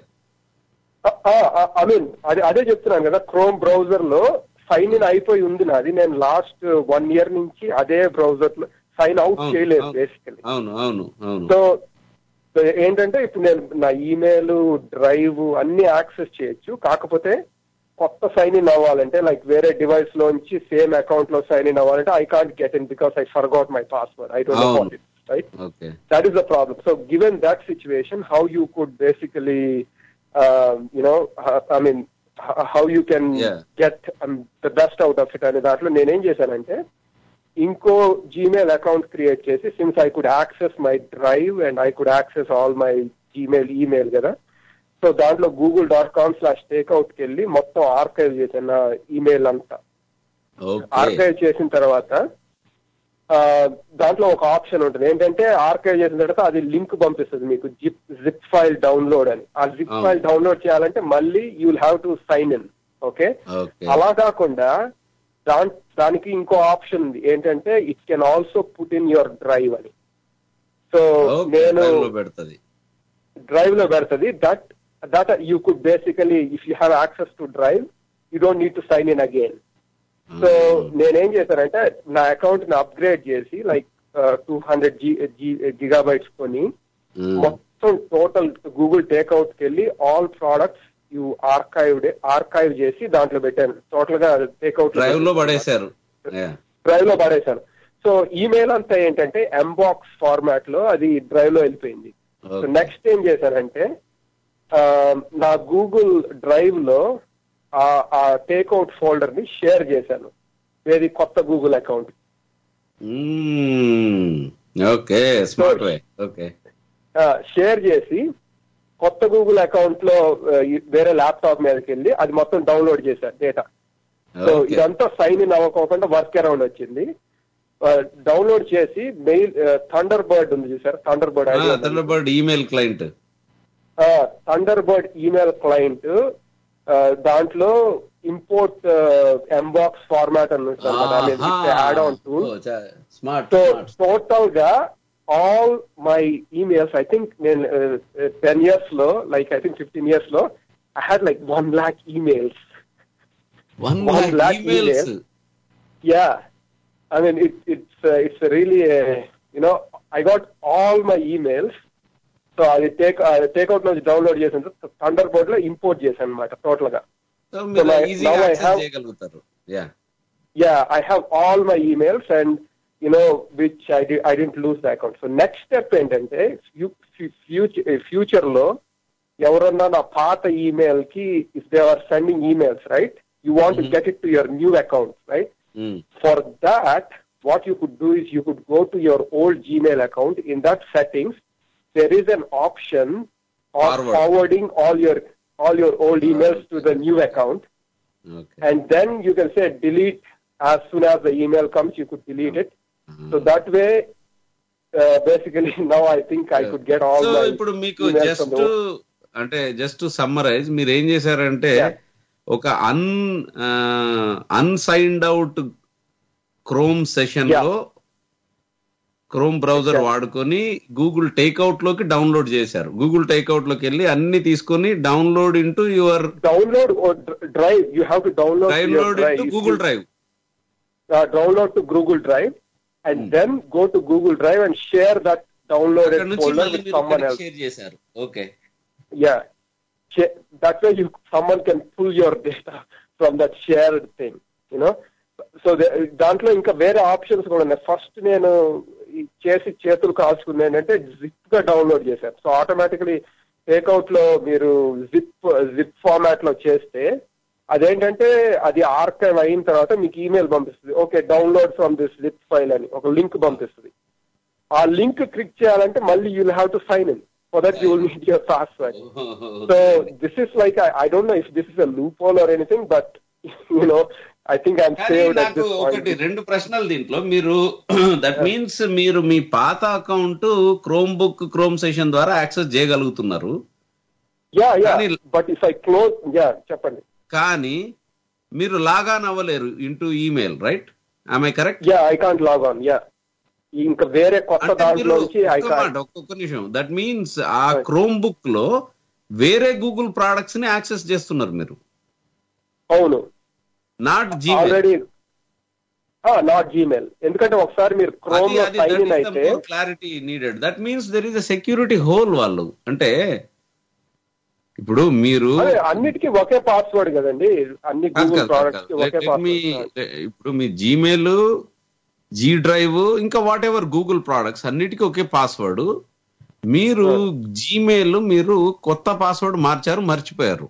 I mean అదే అదే చెప్తున్నాను కదా, Chrome browser లో sign in అయిపోయి ఉంది నాది. నేను లాస్ట్ వన్ ఇయర్ నుంచి అదే బ్రౌజర్ లో సైన్ అవుట్ చేయలేదు బేసికలీ. అవును అవును అవును. సో ఏంటంటే ఇప్పుడు నేను నా ఈమెయిల్, డ్రైవ్ అన్ని యాక్సెస్ చేయొచ్చు. కాకపోతే కొత్త సైన్ ఇన్ అవ్వాలంటే, లైక్ వేరే డివైస్ లోంచి సేమ్ అకౌంట్ లో సైన్ ఇన్ అవ్వాలంటే I can't get in because I forgot my password. I don't know what it is, right? That is the problem. So given that situation, how you could basically you know I mean how you can get the best out of it అనే దాంట్లో నేనేం చేశానంటే, ఇంకో Gmail account create చేసి, since I could access my drive and I could access all my Gmail email కదా, so దాంట్లో Google dot com slash టేక్అవుట్కి వెళ్ళి మొత్తం ఆర్కైవ్ చేశాను నా ఈమెయిల్ అంతా. ఆర్కైవ్ చేసిన తర్వాత దాంట్లో ఒక ఆప్షన్ ఉంటుంది ఏంటంటే, ఆర్కైవ్ చేసిన తర్వాత అది లింక్ పంపిస్తుంది మీకు, జిప్ జిప్ ఫైల్ డౌన్లోడ్ అని. ఆ జిప్ ఫైల్ డౌన్లోడ్ చేయాలంటే మళ్ళీ you will have to sign in. Okay, అలా కాకుండా దా దానికి ఇంకో ఆప్షన్ ఉంది ఏంటంటే, it can also put in your drive అని. సో నేను డ్రైవ్ లో పెడుతుంది. That that you could basically, if you have access to drive, you don't need to sign in again. So నేనేం చేశానంటే, నా అకౌంట్ ని అప్గ్రేడ్ చేసి like two hundred G gigabytes కొని మొత్తం టోటల్ గూగుల్ టేక్అవుట్ కి వెళ్ళి all products you archived archive చేసి దాంట్లో పెట్టాను. టోటల్ గా టేక్అవుట్ డ్రైవ్ లో పడేశారు డ్రైవ్ లో పడేశాను. సో ఈమెయిల్ అంతా ఏంటంటే ఎంబాక్స్ ఫార్మాట్ లో అది డ్రైవ్ లో వెళ్ళిపోయింది. సో నెక్స్ట్ ఏం చేశానంటే నా గూగుల్ డ్రైవ్ లో ఆ టేక్అవుట్ ఫోల్డర్ ని షేర్ చేశాను ఏది కొత్త గూగుల్ అకౌంట్. షేర్ చేసి కొత్త గూగుల్ అకౌంట్ లో వేరే ల్యాప్టాప్ మీదకి వెళ్ళి అది మొత్తం డౌన్లోడ్ చేశారు డేటా. సో ఇదంతా సైన్ ఇన్ అవ్వకోకుండా వర్క్ అరౌండ్ వచ్చింది. డౌన్లోడ్ చేసి మెయిల్ థండర్ బర్డ్ ఉంది చూసారు, Thunderbird Thunderbird email client Thunderbird email client దాంట్లో ఇంపోర్ట్ ఎంబాక్స్ ఫార్మాట్ అని add on tool. So total గా all my emails I think నేను ten years లో like I think fifteen years లో I had like one lakh emails. One, One lakh emails. emails. Yeah, I mean it, it's uh, it's really uh, you know I got all my emails. So I take I take out now download చేసాను Thunderbird లో import చేశాను అన్నమాట total గా. So మీరు ఈజీగా access చేయగలుగుతారు. Yeah. Yeah, I have all my emails and you know which I did, I didn't lose the account. So next step ఏంటంటే future future లో ఎవరన్నా నా పాత ఈమెయిల్ కి if they are sending emails, right? You want mm-hmm. to get it to your new account, right? Mm. For that, what you could do is you could go to your old Gmail account. In that settings, there is an option of Forward. forwarding all your all your old emails to the new account. Okay. And then you can say delete as soon as the email comes. You could delete it. Mm-hmm. So that way, uh, basically, now I think I yeah. could get all. So, my ఇప్పుడు మీకు just to అంటే just to summarize, మీరు ఏం చేశారంటే ఒక అన్ unsigned out Chrome session లో Chrome browser వాడుకొని గూగుల్ టేక్అవుట్ లోకి డౌన్లోడ్ చేశారు. గూగుల్ టేక్అవుట్ లోకి వెళ్ళి అన్ని తీసుకొని download into your download drive you have to download download into Google drive download to Google drive and then go to Google drive and share that downloaded folder with someone else. Share చేశారు. Okay. Yeah that way you someone can pull your data from that shared thing, you know. So దాంట్లో ఇంకా వేరే options కూడా ఉన్నాయి. First నేను చేసి చేతులు కాల్చుకున్నా ఏంటంటే జిప్ గా డౌన్లోడ్ చేశాను. సో ఆటోమేటికలీ టేక్అవుట్ లో మీరు జిప్ జిప్ ఫార్మాట్ లో చేస్తే అదేంటంటే అది ఆర్కైవ్ అయిన తర్వాత మీకు ఈమెయిల్ పంపిస్తుంది. Okay, download from this zip file అని ఒక లింక్ పంపిస్తుంది. ఆ లింక్ క్లిక్ చేయాలంటే మళ్ళీ you will have to sign in. For that you will need your password. Oh, okay. So this is like I, I don't know if this is a loophole or anything, but you know I think I'm saved at this point. ఒకటి రెండు ప్రశ్నలు దీంట్లో. మీరు that means మీరు మీ పాత account Chromebook Chrome session ద్వారా access చేయగలుగుతున్నారు. Yeah yeah but if I close yeah చెప్పండి. కానీ మీరు లాగ్ ఆన్ అవ్వలేరు into email, right? Am I correct? Yeah I can't log on. Yeah ఇంకా వేరే కొత్త దాంట్లో నుంచి ఒక్కొక్క నిమిషం. దట్ మీన్స్ ఆ క్రోమ్ బుక్ లో వేరే గూగుల్ ప్రొడక్ట్స్ ని యాక్సెస్ చేస్తున్నారు మీరు. అవును. Not Gmail. Not Gmail. ఎందుకంటే ఒకసారి మీరు క్రోమ్ లో సైన్ ఇన్ అయితే clarity needed. That means there is a security hole. వాళ్ళు అంటే ఇప్పుడు మీరు అన్నిటికీ ఒకే పాస్వర్డ్ కదండి, అన్ని గూగుల్ ప్రొడక్ట్స్ కి ఒకే పాస్వర్డ్. ఇప్పుడు మీ జీమెయిల్, జీ డ్రైవ్, ఇంకా వాట్ ఎవర్ గూగుల్ ప్రొడక్ట్స్ అన్నిటికీ ఒకే పాస్వర్డ్. మీరు జీమెయిల్ మీరు కొత్త పాస్వర్డ్ మార్చారు, మర్చిపోయారు.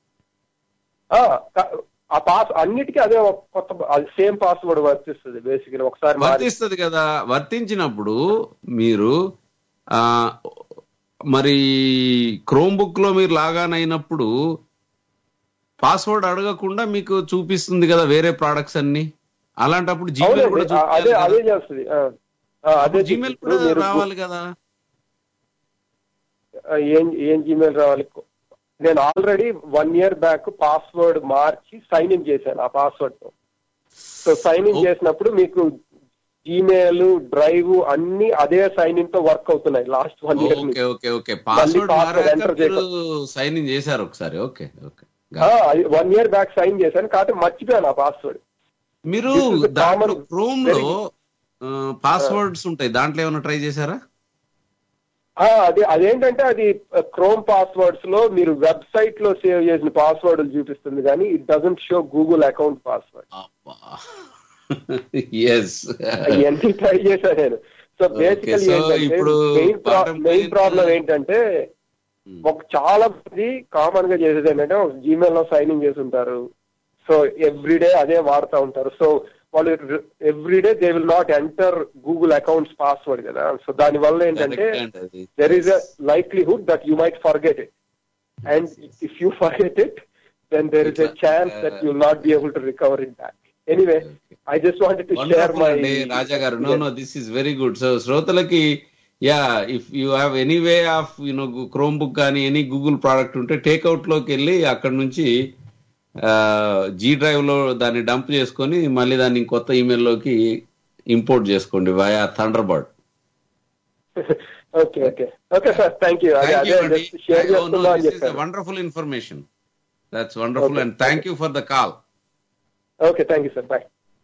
ఆ పాస్ అన్నిటికీ అదే కొత్త సేమ్ పాస్వర్డ్ వర్తిస్తుంది బేసికలీ. ఒకసారి వర్తిస్తుంది కదా. వర్తించినప్పుడు మీరు ఆ మరి క్రోమ్ బుక్ లో మీరు లాగాన్ అయినప్పుడు పాస్వర్డ్ అడగకుండా మీకు చూపిస్తుంది కదా వేరే ప్రొడక్ట్స్ అన్ని. అలాంటప్పుడు జీమెయిల్ కూడా అదే అదే చేస్తుంది. అదే జీమెయిల్ కూడా రావాలి కదా. ఏం ఏం జీమెయిల్ రావాలి? నేను already one year back password మార్చి సైన్ ఇన్ చేశాను ఆ పాస్వర్డ్ తో. సో సైన్ ఇన్ చేసినప్పుడు మీకు జీమెయిల్, డ్రైవ్ అన్ని అదే సైన్ ఇన్ తో వర్క్ అవుతున్నాయి last one year. Okay okay okay. Password enter sign in చేశారు ఒకసారి. Okay okay. One year back sign చేశాను, కాకపోతే మర్చిపోయాను ఆ పాస్వర్డ్. మీరు క్రోమ్ లో పాస్వర్డ్స్ ఉంటాయి, దాంట్లో ఏమైనా ట్రై చేశారా? అదే అదేంటంటే అది క్రోమ్ పాస్వర్డ్స్ లో మీరు వెబ్సైట్ లో సేవ్ చేసిన పాస్వర్డ్ చూపిస్తుంది కానీ it doesn't show Google account password. ఇవన్నీ ట్రై చేశాను నేను. సో బేసికలీ ఇప్పుడు మెయిన్ ప్రాబ్లం ఏంటంటే ఒక చాలా మంది కామన్ గా చేసేది ఏంటంటే జీమెయిల్ లో సైన్ ఇన్ చేసి ఉంటారు. సో ఎవ్రీడే అదే వాడుతూ ఉంటారు. సో వాళ్ళు everyday they will not enter Google accounts password కదా. సో దాని వల్ల ఏంటంటే there is a likelihood that you might forget it, and if you forget it then there is a chance that you will not be able to recover it back. Anyway I just wanted to share my. Raja గారు, no no this is very good. So శ్రోతలకి, yeah, if you have any way of you know Chromebook కానీ any Google product ఉంటే Takeout లోకి వెళ్ళి అక్కడ నుంచి G drive లో దాన్ని డంప్ చేసుకొని మళ్ళీ దాన్ని కొత్త ఈమెయిల్ లోకి ఇంపోర్ట్ చేసుకోండి via Thunderbird. Okay okay okay sir, thank you. Wonderful information, that's wonderful, and thank you for the call. Okay, thank you sir, bye.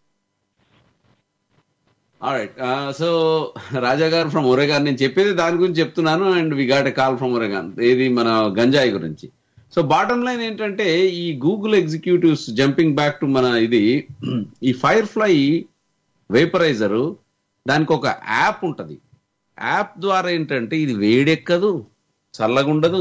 Alright, so Raja గారు from Oregon, నేను చెప్పేది దాని గురించి చెప్తున్నాను. And we got a call from Oregon, ఏది మన గంజాయి గురించి. సో బాటమ్ లైన్ ఏంటంటే ఈ Google executives, jumping back to మన ఇది, ఈ ఫైర్ ఫ్లై వేపరైజరు, దానికి ఒక యాప్ ఉంటుంది. యాప్ ద్వారా ఏంటంటే ఇది వేడెక్కదు, చల్లగుండదు,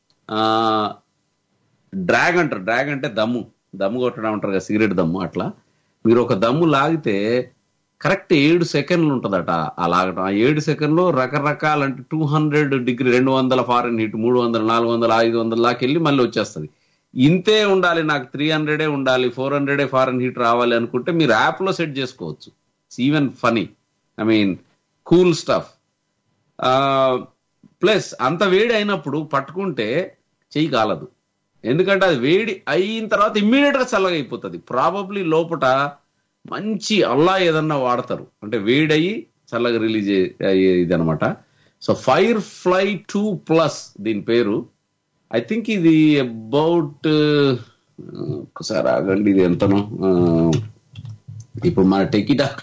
డ్రాగ్ అంటారు. డ్రాగ్ అంటే దమ్ము, దమ్ము కొట్టడం అంటారు కదా, సిగరెట్ దమ్ము. అట్లా మీరు ఒక దమ్ము లాగితే కరెక్ట్ ఏడు సెకండ్లు ఉంటుందట ఆ లాగటం. ఆ ఏడు సెకండ్లో రకరకాల అంటే టూ హండ్రెడ్ డిగ్రీ, రెండు వందల ఫారెన్ హీట్, మూడు వందల నాలుగు వందల ఐదు వందల దాకా వెళ్ళి మళ్ళీ వచ్చేస్తుంది. ఇంతే ఉండాలి, నాకు త్రీ హండ్రెడే ఉండాలి, ఫోర్ హండ్రెడే ఫారెన్ హీట్ రావాలి అనుకుంటే మీరు యాప్ లో సెట్ చేసుకోవచ్చు. It's even funny, I mean cool stuff. Plus అంత వేడి అయినప్పుడు పట్టుకుంటే చెయ్యి కాలదు, ఎందుకంటే అది వేడి అయిన తర్వాత ఇమ్మీడియట్ గా చల్లగా అయిపోతుంది. ప్రాబబ్లీ లోపట మంచి అల్లా ఏదన్నా వాడతారు, అంటే వేడయి చల్లగా రిలీజ్ అయ్యేది అనమాట. So firefly two plus దీని పేరు. ఐ థింక్ ఇది అబౌట్, ఒకసారి ఆగండి, ఇది ఎంతనో ఇప్పుడు మన టెకిటాక్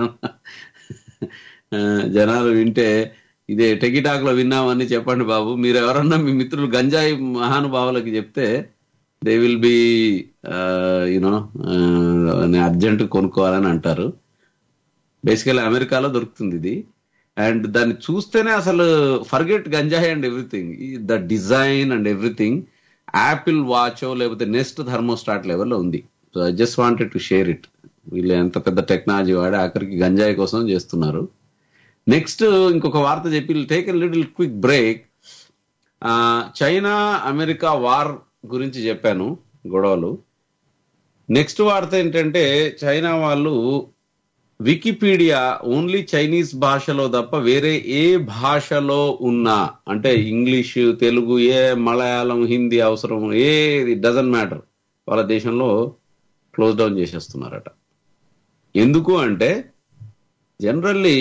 జనాలు వింటే ఇదే టెకిటాక్ లో విన్నామని చెప్పండి బాబు. మీరు ఎవరన్నా మీ మిత్రులు గంజాయి మహానుభావులకి చెప్తే they will be you know urgent కొనుక్కోవాలని అంటారు. బేసికల్లీ అమెరికాలో దొరుకుతుంది ఇది. అండ్ దాన్ని చూస్తేనే అసలు ఫర్గెట్ గంజాయి and everything, the design and everything Apple వాచో లేకపోతే నెస్ట్ థర్మోస్టాట్ లెవెల్లో ఉంది. So I just wanted to share it. వీళ్ళు ఎంత పెద్ద టెక్నాలజీ వాడి ఆఖరికి గంజాయి కోసం చేస్తున్నారు. నెక్స్ట్ ఇంకొక వార్త చెప్పి take a little quick break. China America war గురించి చెప్పాను, గొడవలు. నెక్స్ట్ వార్త ఏంటంటే చైనా వాళ్ళు వికీపీడియా ఓన్లీ చైనీస్ భాషలో తప్ప వేరే ఏ భాషలో ఉన్నా, అంటే ఇంగ్లీష్, తెలుగు, ఏ మలయాళం, హిందీ అవసరం, ఏది డజన్ మ్యాటర్, వాళ్ళ దేశంలో క్లోజ్ డౌన్ చేసేస్తున్నారట. ఎందుకు అంటే జనరల్లీ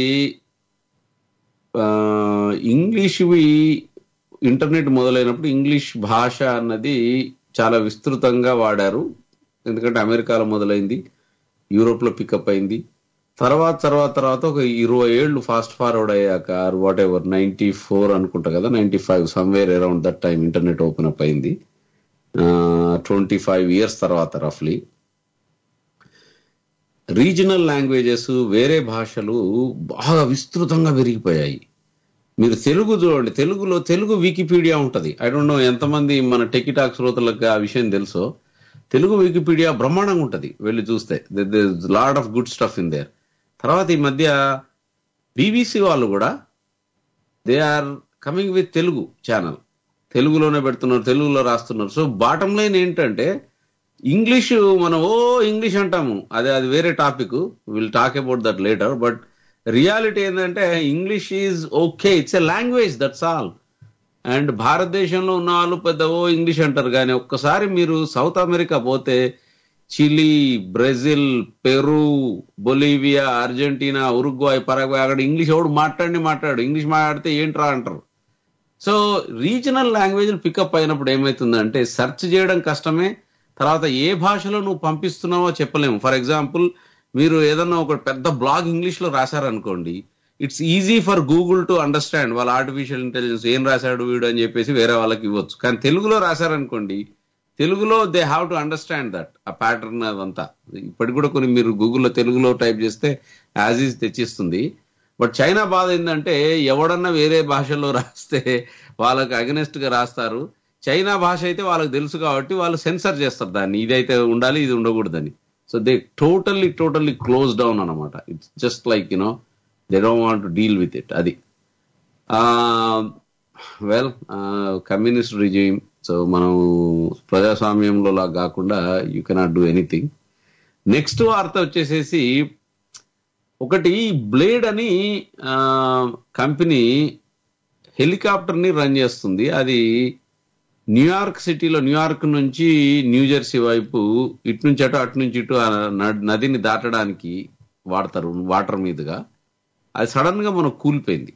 ఇంగ్లీష్వి ఇంటర్నెట్ మొదలైనప్పుడు ఇంగ్లీష్ భాష అన్నది చాలా విస్తృతంగా వాడారు. ఎందుకంటే అమెరికాలో మొదలైంది, యూరోప్ లో పికప్ అయింది. తర్వాత తర్వాత తర్వాత ఒక ఇరవై ఏళ్ళు ఫాస్ట్ ఫార్వర్డ్ అయ్యాక, వాట్ ఎవర్ నైన్టీ ఫోర్ అనుకుంటా కదా, ninety five somewhere around that time internet open up అయింది. ట్వంటీ ఫైవ్ ఇయర్స్ తర్వాత రఫ్లీ రీజనల్ లాంగ్వేజెస్, వేరే భాషలు బాగా విస్తృతంగా పెరిగిపోయాయి. మీరు తెలుగు చూడండి, తెలుగులో తెలుగు వికీపీడియా ఉంటది. ఐ డోంట్ నో ఎంతమంది మన టెకిటాక్ శ్రోతలకు ఆ విషయం తెలుసో. తెలుగు వికీపీడియా బ్రహ్మాండంగా ఉంటది, వెళ్ళి చూస్తే lot of good stuff in there. తర్వాత ఈ మధ్య బీబీసీ వాళ్ళు కూడా they are coming with Telugu channel, తెలుగులోనే పెడుతున్నారు, తెలుగులో రాస్తున్నారు. సో బాటమ్ లైన్ ఏంటంటే ఇంగ్లీష్ మనం ఓ ఇంగ్లీష్ అంటాము, అదే అది వేరే topic, will talk about that later. But reality ఏంటంటే English is okay, it's a language, that's all. And భారతదేశంలో ఉన్న వాళ్ళు పెద్ద ఓ ఇంగ్లీష్ అంటారు, కానీ ఒక్కసారి మీరు సౌత్ అమెరికా పోతే Chile, Brazil, Peru, Bolivia, Argentina, Uruguay, Paraguay, అక్కడ ఇంగ్లీష్ ఎవడు మాట్లాడి మాట్లాడు ఇంగ్లీష్ మాట్లాడితే ఏంట్రా అంటారు. సో రీజనల్ లాంగ్వేజ్లు పికప్ అయినప్పుడు ఏమవుతుందంటే సెర్చ్ చేయడం కష్టమే, తర్వాత ఏ భాషలో నువ్వు పంపిస్తున్నావో చెప్పలేము. ఫర్ ఎగ్జాంపుల్ మీరు ఏదన్నా ఒక పెద్ద బ్లాగ్ ఇంగ్లీష్ లో రాశారనుకోండి, it's easy for Google to understand, వాళ్ళ ఆర్టిఫిషియల్ ఇంటెలిజెన్స్ ఏం రాశాడు వీడు అని చెప్పేసి వేరే వాళ్ళకి ఇవ్వచ్చు. కానీ తెలుగులో రాశారనుకోండి తెలుగులో they have to understand that ఆ ప్యాటర్న్ అదంతా. ఇప్పటికి కూడా కొన్ని మీరు గూగుల్లో తెలుగులో టైప్ చేస్తే యాజ్ ఈజ్ తెచ్చిస్తుంది. బట్ చైనా బాధ ఏంటంటే ఎవడన్నా వేరే భాషలో రాస్తే వాళ్ళకి అగెనెస్ట్ గా రాస్తారు. చైనా భాష అయితే వాళ్ళకి తెలుసు కాబట్టి వాళ్ళు సెన్సర్ చేస్తారు దాన్ని, ఇదైతే ఉండాలి ఇది ఉండకూడదని. So they totally totally close down అనమాట. It's just like you know they don't want to deal with it. అది వెల్ కమ్యూనిస్ట్ రిజీమ్. సో మనం ప్రజాస్వామ్యంలో లాగా కాకుండా you cannot do anything. Next వార్త వచ్చేసేసి ఒకటి బ్లేడ్ అని కంపెనీ హెలికాప్టర్ ని రన్ చేస్తుంది. అది న్యూయార్క్ సిటీలో, న్యూయార్క్ నుంచి న్యూజెర్సీ వైపు ఇటు నుంచి అటు అటు నుంచి ఇటు నదిని దాటడానికి వాడతారు వాటర్ మీదుగా. అది సడన్ గా మనకు కూలిపోయింది.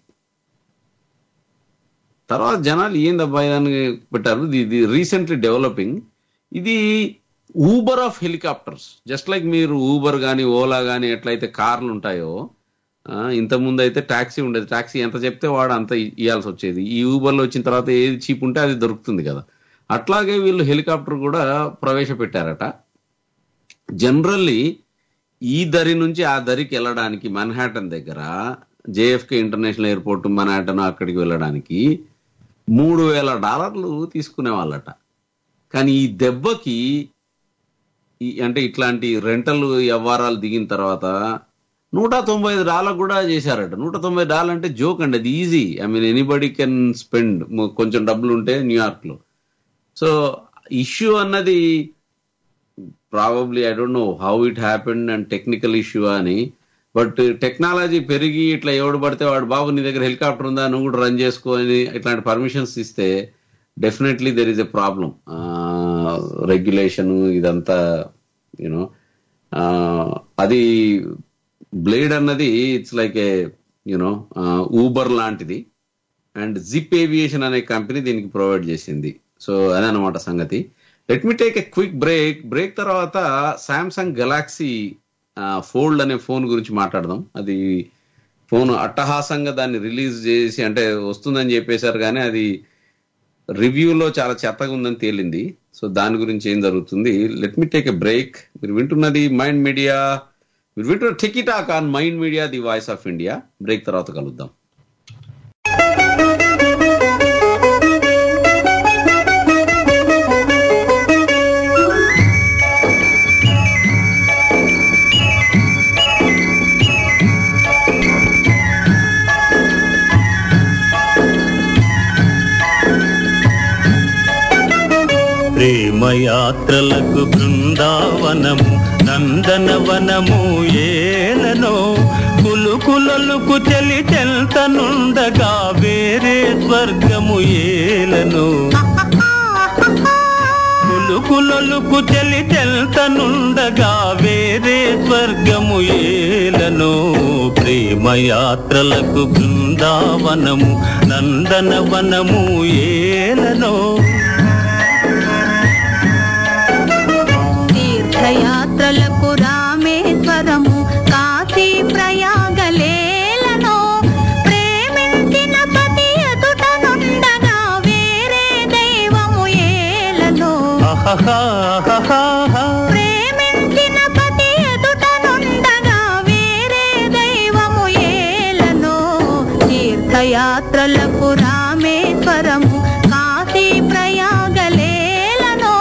తర్వాత జనాలు ఏందబ్బా అని పెట్టారు. ఇది రీసెంట్లీ డెవలపింగ్. ఇది Uber of helicopters. Just like మీరు ఊబర్ కానీ ఓలా కానీ ఎట్లయితే కార్లు ఉంటాయో, ఇంతకుముందు అయితే ట్యాక్సీ ఉండేది. ట్యాక్సీ ఎంత చెప్తే వాడు అంత ఇవ్వాల్సి వచ్చేది. ఈ ఊబర్లో వచ్చిన తర్వాత ఏది చీప్ ఉంటే అది దొరుకుతుంది కదా. అట్లాగే వీళ్ళు హెలికాప్టర్ కూడా ప్రవేశపెట్టారట. జనరల్లీ ఈ దరి నుంచి ఆ దరికి వెళ్ళడానికి మన్హాటన్ దగ్గర జేఎఫ్కే ఇంటర్నేషనల్ ఎయిర్పోర్ట్ మన్హాటన్ అక్కడికి వెళ్ళడానికి మూడు వేల డాలర్లు తీసుకునే వాళ్ళట. కానీ ఈ దెబ్బకి ఈ అంటే ఇట్లాంటి రెంటల్ వ్యవహారాలు దిగిన తర్వాత నూట తొంభై ఐదు డాలర్ కూడా చేశారట. నూట తొంభై డాలర్ అంటే జోక్ అండి, అది easy. I mean anybody can spend కొంచెం డబ్బులు ఉంటే న్యూయార్క్ లో. సో ఇష్యూ అన్నది probably I don't know how it happened and technical issue అని. బట్ టెక్నాలజీ పెరిగి ఇట్లా ఎవడు పడితే వాడు బాబు నీ దగ్గర హెలికాప్టర్ ఉందా నువ్వు కూడా రన్ చేసుకో అని ఇట్లాంటి పర్మిషన్స్ ఇస్తే definitely there is a problem. Regulation ఇదంతా యూనో అది బ్లేడ్ అన్నది it's like a you know Uber లాంటిది. అండ్ జిప్ ఏవియేషన్ అనే కంపెనీ దీనికి ప్రొవైడ్ చేసింది. సో అదనమాట సంగతి. Let me take a quick break. Break తర్వాత సామ్సంగ్ గెలాక్సీ ఫోల్డ్ అనే ఫోన్ గురించి మాట్లాడదాం. అది ఫోన్ అట్టహాసంగా దాన్ని రిలీజ్ చేసి అంటే వస్తుందని చెప్పేశారు, కానీ అది రివ్యూలో చాలా చెత్తగా ఉందని తేలింది. సో దాని గురించి ఏం జరుగుతుంది. Let me take a break. మీరు వింటున్నది మైండ్ మీడియా, మీరు వింటున్న techie talk on Mind Media, the voice of India. Break తర్వాత కలుద్దాం. ప్రేమయాత్రలకు బృందావనము నందనవనము ఏలనో కులుకులలకు చెలి చెల్తనుండగా వేరే స్వర్గము ఏలనో కులుకులలకు చెలి చెల్తనుండగా వేరే స్వర్గము ఏలనో ప్రేమయాత్రలకు బృందావనము నందనవనము ఏలనో తీర్థయాత్రలకు రామేశ్వరము కాశీ ప్రయాగలేలనో ప్రేమించిన పతి ఎదుట నుండగా వేరే దైవము ఏలనో ప్రేమించిన పతి ఎదుట నుండగా వేరే దైవము ఏలనో తీర్థయాత్రలకు రామేశ్వరము కాశీ ప్రయాగలేలనో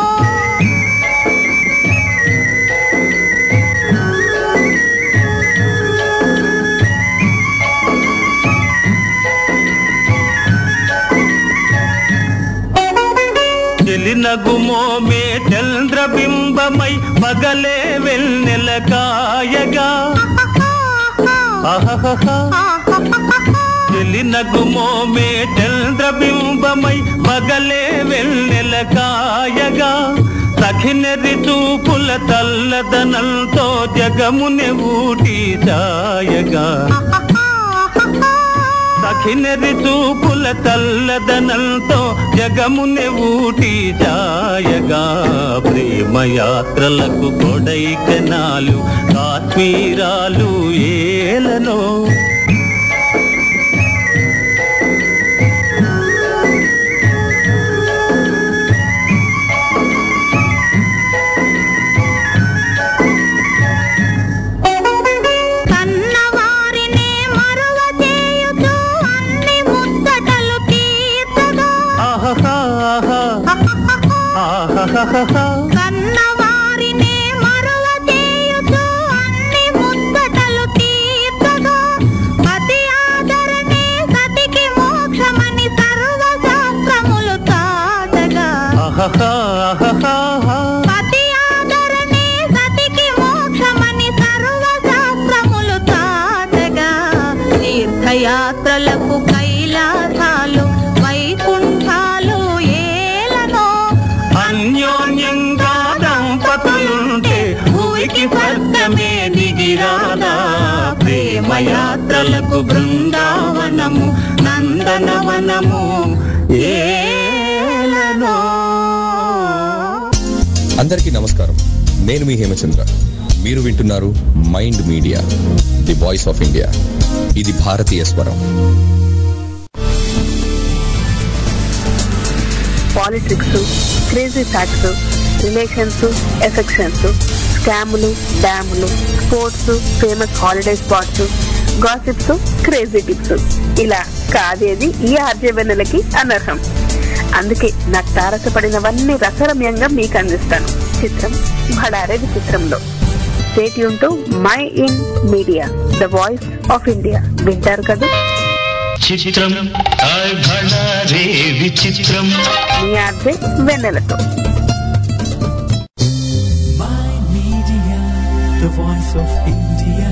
నగుమోమే చంద్రబింబమై పగలే వెన్నెల కాయగా చెలి నగుమోమే చంద్రబింబమై పగలే వెన్నెల కాయగా సఖినరి చూపుల తల్లదనంతో జగముని ఊటి సాయగా సఖినరి చూపుల తల్లదనంతో జగముని ఊటి జాయగా ప్రేమయాత్రలకు కొడైకెనాలు కాశ్మీరాలు ఏలనో కన్నవారినే మరువ చేయుచు అన్ని ముచ్చటలు తీర్చగా పతి ఆదరణే సతికి మోక్షమని సర్వ శాస్త్రములు చాటగా పతి ఆదరణే సతికి మోక్షమని సర్వ శాస్త్రములు చాటగా తీర్థయాత్రలకు కైలాసాలు వైకుంఠాలు ఏలనో అన్యోన్యంగా దంపతులుంటే భూమికి స్వర్గమే దిగిరాదా ప్రేమయాత్రలకు బృందావనము నందనవనము ఏలనో. అందరికీ నమస్కారం, నేను మీ హేమచంద్ర. మీరు వింటున్నారు Mind Media, the voice of India. ఇది భారతీయ స్వరం. Politics, crazy facts, relations, affections, స్కాములు, డ్యాములు, sports, famous holiday spots, gossips, crazy tips, ఇలా కాదేది ఈ ఆర్జవెన్నెలకి అనర్హం. అందుకే నాకు తారసపడినవన్నీ రసరమ్యంగా మీకు అందిస్తాను. చిత్రం భడారే విచిత్రంలో. Stay tune to my in media, the voice of India. వింటారు కదా? చిత్రం భడారే విచిత్రం. మీ ఆర్జే వెన్నెలతో. The voice of India.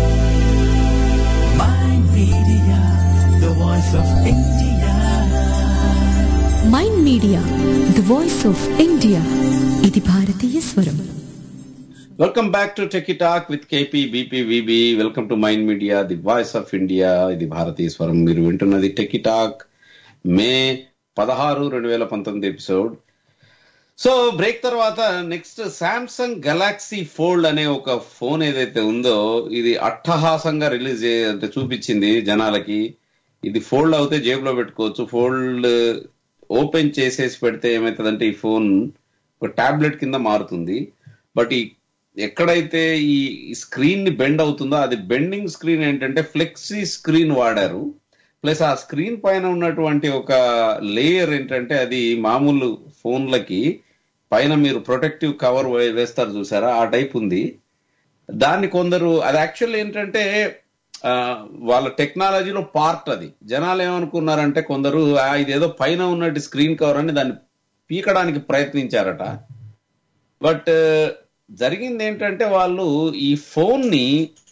Mind Media, the voice of India. Mind Media, the voice of India. ఇది భారతీయ స్వరం. Welcome back to techie talk with KP BP VB. Welcome to mind Media, the voice of India. ఇది భారతీయ స్వరం. మీరు వింటున్నది techie talk మే పదహారు రెండు వేల పంతొమ్మిది ఎపిసోడ్. సో బ్రేక్ తర్వాత నెక్స్ట్ శాంసంగ్ గెలాక్సీ ఫోల్డ్ అనే ఒక ఫోన్ ఏదైతే ఉందో, ఇది అట్టహాసంగా రిలీజ్ అంటే చూపించింది జనాలకి. ఇది ఫోల్డ్ అవుతే జేబులో పెట్టుకోవచ్చు. ఫోల్డ్ ఓపెన్ చేసేసి పెడితే ఏమవుతుందంటే ఈ ఫోన్ ఒక టాబ్లెట్ కింద మారుతుంది. బట్ ఈ ఎక్కడైతే ఈ స్క్రీన్ ని బెండ్ అవుతుందో అది బెండింగ్ స్క్రీన్ ఏంటంటే ఫ్లెక్సీ స్క్రీన్ వాడారు. ప్లస్ ఆ స్క్రీన్ పైన ఉన్నటువంటి ఒక లేయర్ ఏంటంటే అది మామూలు ఫోన్లకి పైన మీరు ప్రొటెక్టివ్ కవర్ వేస్తారు చూసారా, ఆ టైప్ ఉంది. దాన్ని కొందరు అది యాక్చువల్ ఏంటంటే వాళ్ళ టెక్నాలజీలో పార్ట్. అది జనాలు ఏమనుకున్నారంటే కొందరు ఇదేదో పైన ఉన్నట్టు స్క్రీన్ కవర్ అని దాన్ని పీకడానికి ప్రయత్నించారట. బట్ జరిగింది ఏంటంటే వాళ్ళు ఈ ఫోన్ ని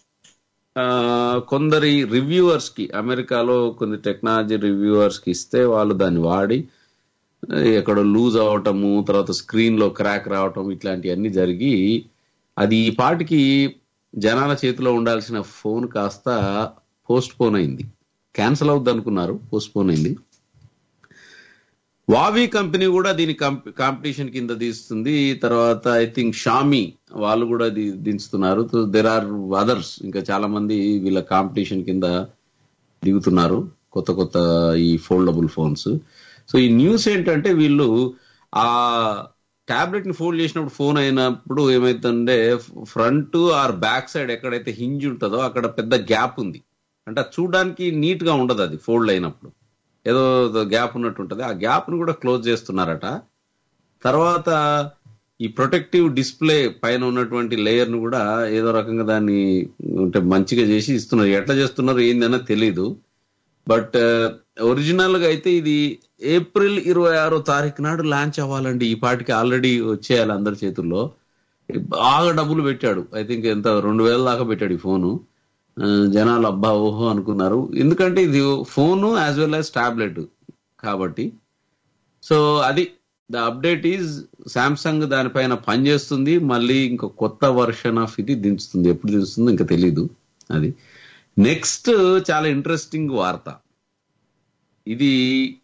కొందరి రివ్యూవర్స్ కి, అమెరికాలో కొన్ని టెక్నాలజీ రివ్యూవర్స్ కి ఇస్తే వాళ్ళు దాన్ని వాడి ఎక్కడో లూజ్ అవటము, తర్వాత స్క్రీన్ లో క్రాక్ రావటం, ఇట్లాంటివన్నీ జరిగి అది ఈ పాటికి జనాల చేతిలో ఉండాల్సిన ఫోన్ కాస్త పోస్ట్ పోన్ అయింది. క్యాన్సిల్ అవుద్ది అనుకున్నారు, పోస్ట్ పోన్ అయింది. వావీ కంపెనీ కూడా దీని కాంపిటీషన్ కింద తీస్తుంది. తర్వాత ఐ థింక్ షామీ వాళ్ళు కూడా దించుతున్నారు. దెర్ ఆర్ అదర్స్, ఇంకా చాలా మంది వీళ్ళ కాంపిటీషన్ కింద దిగుతున్నారు కొత్త కొత్త ఈ ఫోల్డబుల్ ఫోన్స్. సో ఈ న్యూస్ ఏంటంటే వీళ్ళు ఆ టాబ్లెట్ ని ఫోల్డ్ చేసినప్పుడు ఫోన్ అయినప్పుడు ఏమైతుందంటే ఫ్రంట్ ఆర్ బ్యాక్ సైడ్ ఎక్కడైతే హింజ్ ఉంటుందో అక్కడ పెద్ద గ్యాప్ ఉంది. అంటే చూడడానికి నీట్ గా ఉండదు అది ఫోల్డ్ అయినప్పుడు, ఏదో గ్యాప్ ఉన్నట్టు ఉంటుంది. ఆ గ్యాప్ ను కూడా క్లోజ్ చేస్తున్నారట. తర్వాత ఈ ప్రొటెక్టివ్ డిస్ప్లే పైన ఉన్నటువంటి లేయర్ ను కూడా ఏదో రకంగా దాన్ని అంటే మంచిగా చేసి ఇస్తున్నారు. ఎట్లా చేస్తున్నారు ఏందన్నా తెలీదు. బట్ ఒరిజినల్ గా అయితే ఇది ఏప్రిల్ ఇరవై ఆరో తారీఖు నాడు లాంచ్ అవ్వాలండి. ఈ పాటికి ఆల్రెడీ వచ్చేయాలి అందరి చేతుల్లో. బాగా డబ్బులు పెట్టాడు, ఐ థింక్ ఎంత రెండు వేల దాకా పెట్టాడు ఈ ఫోను. జనాలు అబ్బా ఓహో అనుకున్నారు, ఎందుకంటే ఇది phone as well as tablet కాబట్టి. సో అది ద అప్డేట్ ఈజ్ శాంసంగ్ దానిపైన పనిచేస్తుంది. మళ్ళీ ఇంకో కొత్త వర్షన్ ఆఫ్ ఇది దించుతుంది. ఎప్పుడు దించుతుందో ఇంకా తెలీదు. అది నెక్స్ట్ చాలా ఇంట్రెస్టింగ్ వార్త. ఇది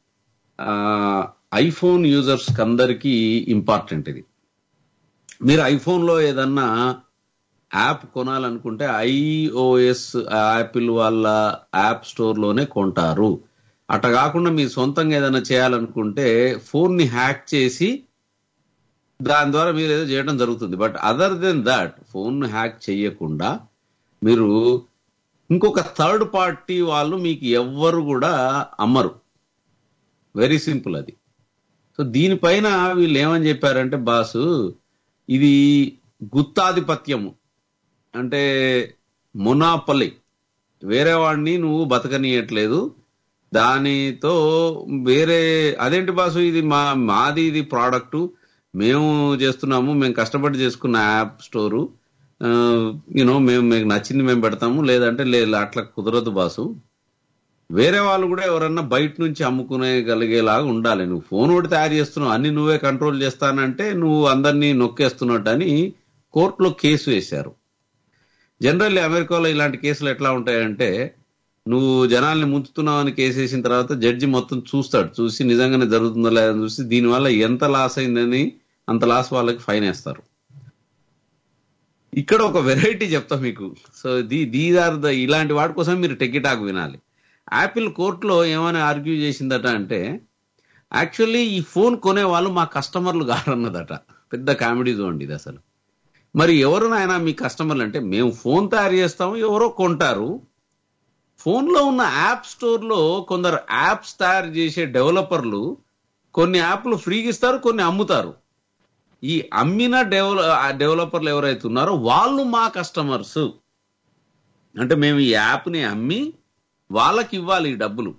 ఐఫోన్ యూజర్స్ అందరికీ ఇంపార్టెంట్. ఇది మీరు ఐఫోన్ లో ఏదన్నా యాప్ కొనాలనుకుంటే ఐఓఎస్ యాపిల్ వాళ్ళ యాప్ స్టోర్ లోనే కొంటారు. అట్లా కాకుండా మీరు సొంతంగా ఏదైనా చేయాలనుకుంటే ఫోన్ ని హ్యాక్ చేసి దాని ద్వారా మీరు ఏదో చేయడం జరుగుతుంది. But other than that phone hack చేయకుండా మీరు ఇంకొక థర్డ్ పార్టీ వాళ్ళు మీకు ఎవ్వరు కూడా అమ్మరు. వెరీ సింపుల్ అది. సో దీనిపైన వీళ్ళు ఏమని చెప్పారంటే బాసు ఇది గుత్తాధిపత్యము అంటే మొనాపలి, వేరే వాడిని నువ్వు బతకనీయట్లేదు, దానితో వేరే అదేంటి బాసు ఇది మా మాది ఇది ప్రోడక్ట్ మేము చేస్తున్నాము, మేము కష్టపడి చేసుకున్న యాప్ స్టోరు, యూనో మేము మీకు నచ్చింది మేము పెడతాము, లేదంటే లేదు అట్లా కుదరదు బాసు, వేరే వాళ్ళు కూడా ఎవరన్నా బయట నుంచి అమ్ముకునేగలిగేలాగా ఉండాలి, నువ్వు ఫోన్ ఒకటి తయారు చేస్తున్నావు అన్ని నువ్వే కంట్రోల్ చేస్తానంటే నువ్వు అందరినీ నొక్కేస్తున్నట్టు అని కోర్టులో కేసు వేశారు. జనరల్లీ అమెరికాలో ఇలాంటి కేసులు ఎట్లా ఉంటాయంటే నువ్వు జనాల్ని ముంచుతున్నావు అని కేసు వేసిన తర్వాత జడ్జి మొత్తం చూస్తాడు, చూసి నిజంగానే జరుగుతుందో లేదని చూసి దీనివల్ల ఎంత లాస్ అయిందని అంత లాస్ వాళ్ళకి ఫైన్ వేస్తారు. ఇక్కడ ఒక వెరైటీ చెప్తా మీకు. సో దీ దీస్ ఆర్ ద ఇలాంటి వాటి కోసం మీరు టెక్కిటాక్ వినాలి. యాపిల్ కోర్టులో ఏమైనా ఆర్గ్యూ చేసిందట అంటే యాక్చువల్లీ ఈ ఫోన్ కొనే వాళ్ళు మా కస్టమర్లు కారన్నదట. పెద్ద కామెడీ చూడండి ఇది అసలు. మరి ఎవరు నాయనా మీ కస్టమర్లు అంటే మేము ఫోన్ తయారు చేస్తాము, ఎవరో కొంటారు. ఫోన్లో ఉన్న యాప్ స్టోర్లో కొందరు యాప్స్ తయారు చేసే డెవలపర్లు కొన్ని యాప్లు ఫ్రీగా ఇస్తారు, కొన్ని అమ్ముతారు. ఈ అమ్మిన డెవల డెవలపర్లు ఎవరైతే ఉన్నారో వాళ్ళు మా కస్టమర్స్. అంటే మేము ఈ యాప్ని అమ్మి వాళ్ళకి ఇవ్వాలి ఈ డబ్బులు,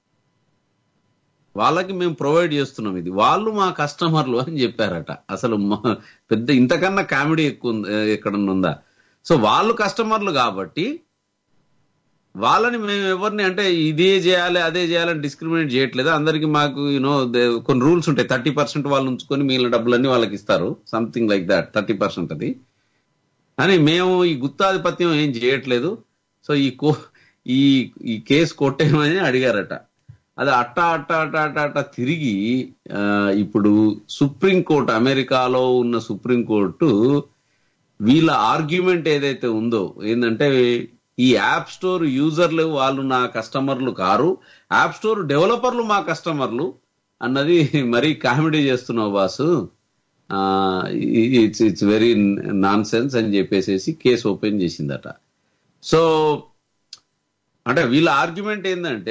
వాళ్ళకి మేము ప్రొవైడ్ చేస్తున్నాం, ఇది వాళ్ళు మా కస్టమర్లు అని చెప్పారట. అసలు పెద్ద ఇంతకన్నా కామెడీ ఎక్కువ ఎక్కడన్నా ఉందా? సో వాళ్ళు కస్టమర్లు కాబట్టి వాళ్ళని మేము ఎవరిని అంటే ఇదే చేయాలి అదే చేయాలని డిస్క్రిమినేట్ చేయట్లేదు. అందరికి మాకు యూనో కొన్ని రూల్స్ ఉంటాయి, థర్టీ పర్సెంట్ వాళ్ళు ఉంచుకొని మిగిలిన డబ్బులన్నీ వాళ్ళకి ఇస్తారు, something like that, thirty percent అది అని. మేము ఈ గుత్తాధిపత్యం ఏం చేయట్లేదు. సో ఈ కో ఈ ఈ కేసు కొట్టేయమని అడిగారట. అది అట్ట అట్ట అట్ట అట్ట అట్ట తిరిగి ఇప్పుడు సుప్రీంకోర్టు, అమెరికాలో ఉన్న సుప్రీంకోర్టు వీళ్ళ ఆర్గ్యుమెంట్ ఏదైతే ఉందో ఏంటంటే ఈ యాప్ స్టోర్ యూజర్లు వాళ్ళు నా కస్టమర్లు కారు, యాప్ స్టోర్ డెవలపర్లు మా కస్టమర్లు అన్నది మరీ కామెడీ చేస్తున్నావు boss, it's it's very nonsense అని చెప్పేసి కేసు ఓపెన్ చేసిందట. సో అంటే వీళ్ళ ఆర్గ్యుమెంట్ ఏంటంటే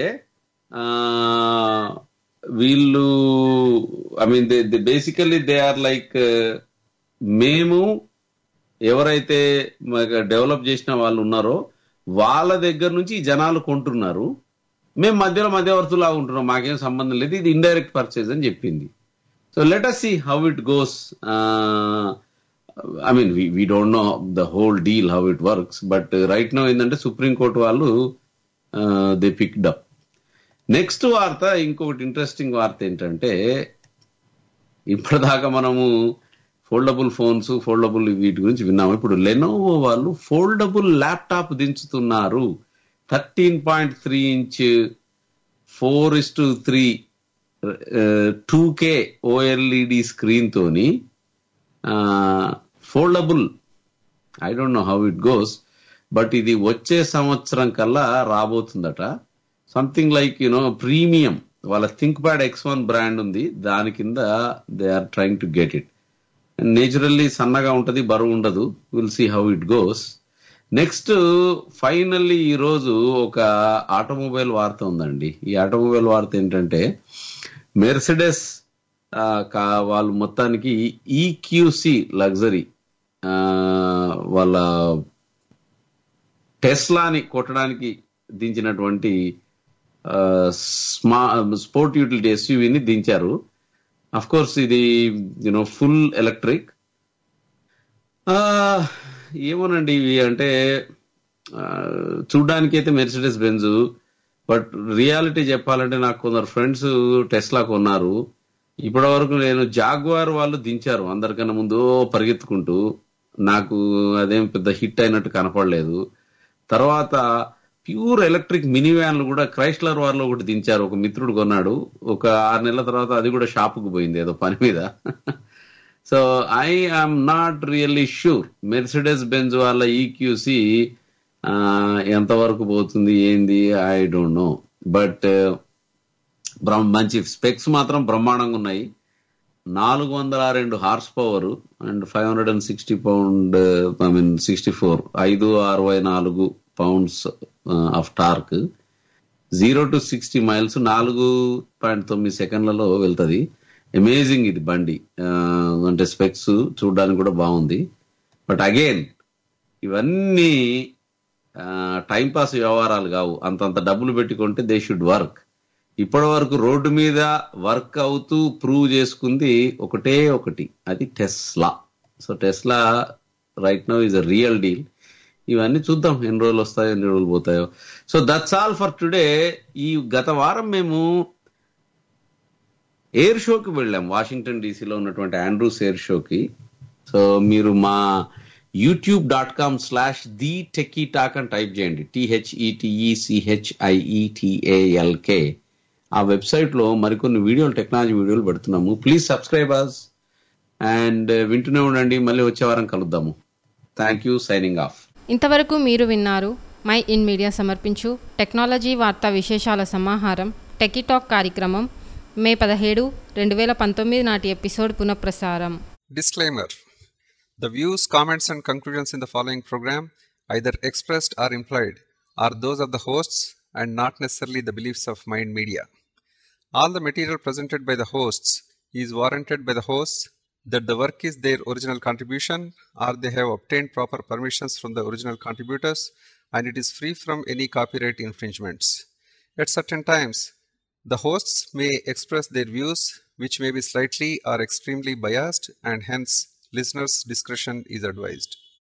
వీళ్ళు I mean they basically they are like మేము ఎవరైతే డెవలప్ చేసిన వాళ్ళు ఉన్నారో వాళ్ళ దగ్గర నుంచి ఈ జనాలు కొంటున్నారు, మేము మధ్యలో మధ్యవర్తులా ఉంటున్నాం, మాకేం సంబంధం లేదు, ఇది ఇండైరెక్ట్ పర్చేజ్ అని చెప్పింది. So let us see how it goes. uh, I mean we we don't know the whole deal how it works, but uh, right now ఏంటంటే సుప్రీం కోర్టు వాళ్ళు దే పిక్డ్ అప్. నెక్స్ట్ వార్త, ఇంకొకటి interesting వార్త ఏంటంటే ఇప్పటిదాకా మనము foldable phones foldable వీటి గురించి విన్నాము. ఇప్పుడు లెనోవో వాళ్ళు ఫోల్డబుల్ ల్యాప్టాప్ దించుతున్నారు. Thirteen point three inch four is to three two K OLED screen తోని foldable. I don't know how it goes, but ఇది వచ్చే సంవత్సరం కల్లా రాబోతుందట. సంథింగ్ లైక్ యునో ప్రీమియం, వాళ్ళ ThinkPad X one brand ఉంది, దాని కింద they are trying to get it. Naturally సన్నగా ఉంటది, బరువు ఉండదు. Will see how it goes. Next finally ఈ రోజు ఒక ఆటోమొబైల్ వార్త ఉందండి. ఈ ఆటోమొబైల్ వార్త ఏంటంటే మెర్సిడెస్ వాళ్ళు మొత్తానికి ఈక్యూసి లగ్జరీ వాళ్ళ టెస్లాని కొట్టడానికి దించినటువంటి స్మా స్పోర్ట్ యూటిలిటీ ఎస్యూవీని దించారు. అఫ్ కోర్స్ ఇది యూనో ఫుల్ ఎలక్ట్రిక్. ఏమోనండి ఇవి అంటే చూడ్డానికి అయితే మెర్సిడెస్ బెంజ్, బట్ రియాలిటీ చెప్పాలంటే నాకు కొందరు ఫ్రెండ్స్ టెస్లా కొన్నారు. ఇప్పటి వరకు నేను జాగ్వార్ వాళ్ళు దించారు అందరికన్నా ముందు పరిగెత్తుకుంటూ, నాకు అదేం పెద్ద హిట్ అయినట్టు కనపడలేదు. తర్వాత ప్యూర్ ఎలక్ట్రిక్ మినీ వ్యాన్లు కూడా క్రైస్లర్ వారిలో ఒకటి దించారు, ఒక మిత్రుడు కొన్నాడు. ఒక ఆరు నెలల తర్వాత అది కూడా షాపుకు పోయింది ఏదో పని మీద. So I am not really sure Mercedes Benz వాళ్ళ ఈక్యూసి ఎంతవరకు పోతుంది ఏంది, ఐ డోంట్ నో. బట్ మంచి స్పెక్స్ మాత్రం బ్రహ్మాండంగా ఉన్నాయి. నాలుగు వందల రెండు horsepower and five hundred and sixty pound I mean sixty four ఐదు అరవై నాలుగు pounds of torque, zero to sixty miles నాలుగు పాయింట్ తొమ్మిది సెకండ్లలో వెళ్తుంది. అమేజింగ్ ఇది బండి, అంటే స్పెక్స్ చూడడానికి కూడా బాగుంది. బట్ అగైన్ ఇవన్నీ టైంపాస్ వ్యవహారాలు కావు. అంతంత డబ్బులు పెట్టుకుంటే దే షుడ్ వర్క్. ఇప్పటి వరకు రోడ్డు మీద వర్క్ అవుతూ ప్రూవ్ చేసుకుంది ఒకటే ఒకటి, అది Tesla. So Tesla right now is a real deal. ఇవన్నీ చూద్దాం ఎన్ని రోజులు వస్తాయో ఎన్ని రోజులు పోతాయో. So that's all for today. ఈ గత వారం మేము ఎయిర్ షోకి వెళ్ళాం, వాషింగ్టన్ డీసీలో ఉన్నటువంటి ఆండ్రూస్ ఎయిర్ షోకి. సో మీరు మా YouTube dot com slash the techie talk అని టైప్ చేయండి, టిహెచ్ఈటిఈసిహెచ్ఐఈటిఏఎల్కే. ఆ వెబ్సైట్ లో మరికొన్ని వీడియోలు, టెక్నాలజీ వీడియోలు పెడుతున్నాము. ప్లీజ్ సబ్స్క్రైబ్ అస్ అండ్ వింటూనే ఉండండి. మళ్ళీ వచ్చే వారం కలుద్దాము. Thank you. Signing off. ఇంతవరకు మీరు విన్నారు మై ఇన్ మీడియా సమర్పించు టెక్నాలజీ వార్తా విశేషాల సమాహారం టెక్కీ టాక్ కార్యక్రమం మే పదిహేడు రెండు వేల పంతొమ్మిది నాటి ఎపిసోడ్ పునఃప్రసారం. Disclaimer. The views, comments and conclusions in the following program, either expressed or implied, are those of the hosts and not necessarily the beliefs of Mind Media. All the material presented by the hosts is warranted by the hosts that the work is their original contribution or they have obtained proper permissions from the original contributors and it is free from any copyright infringements. At certain times, the hosts may express their views which may be slightly or extremely biased and hence listeners' discretion is advised.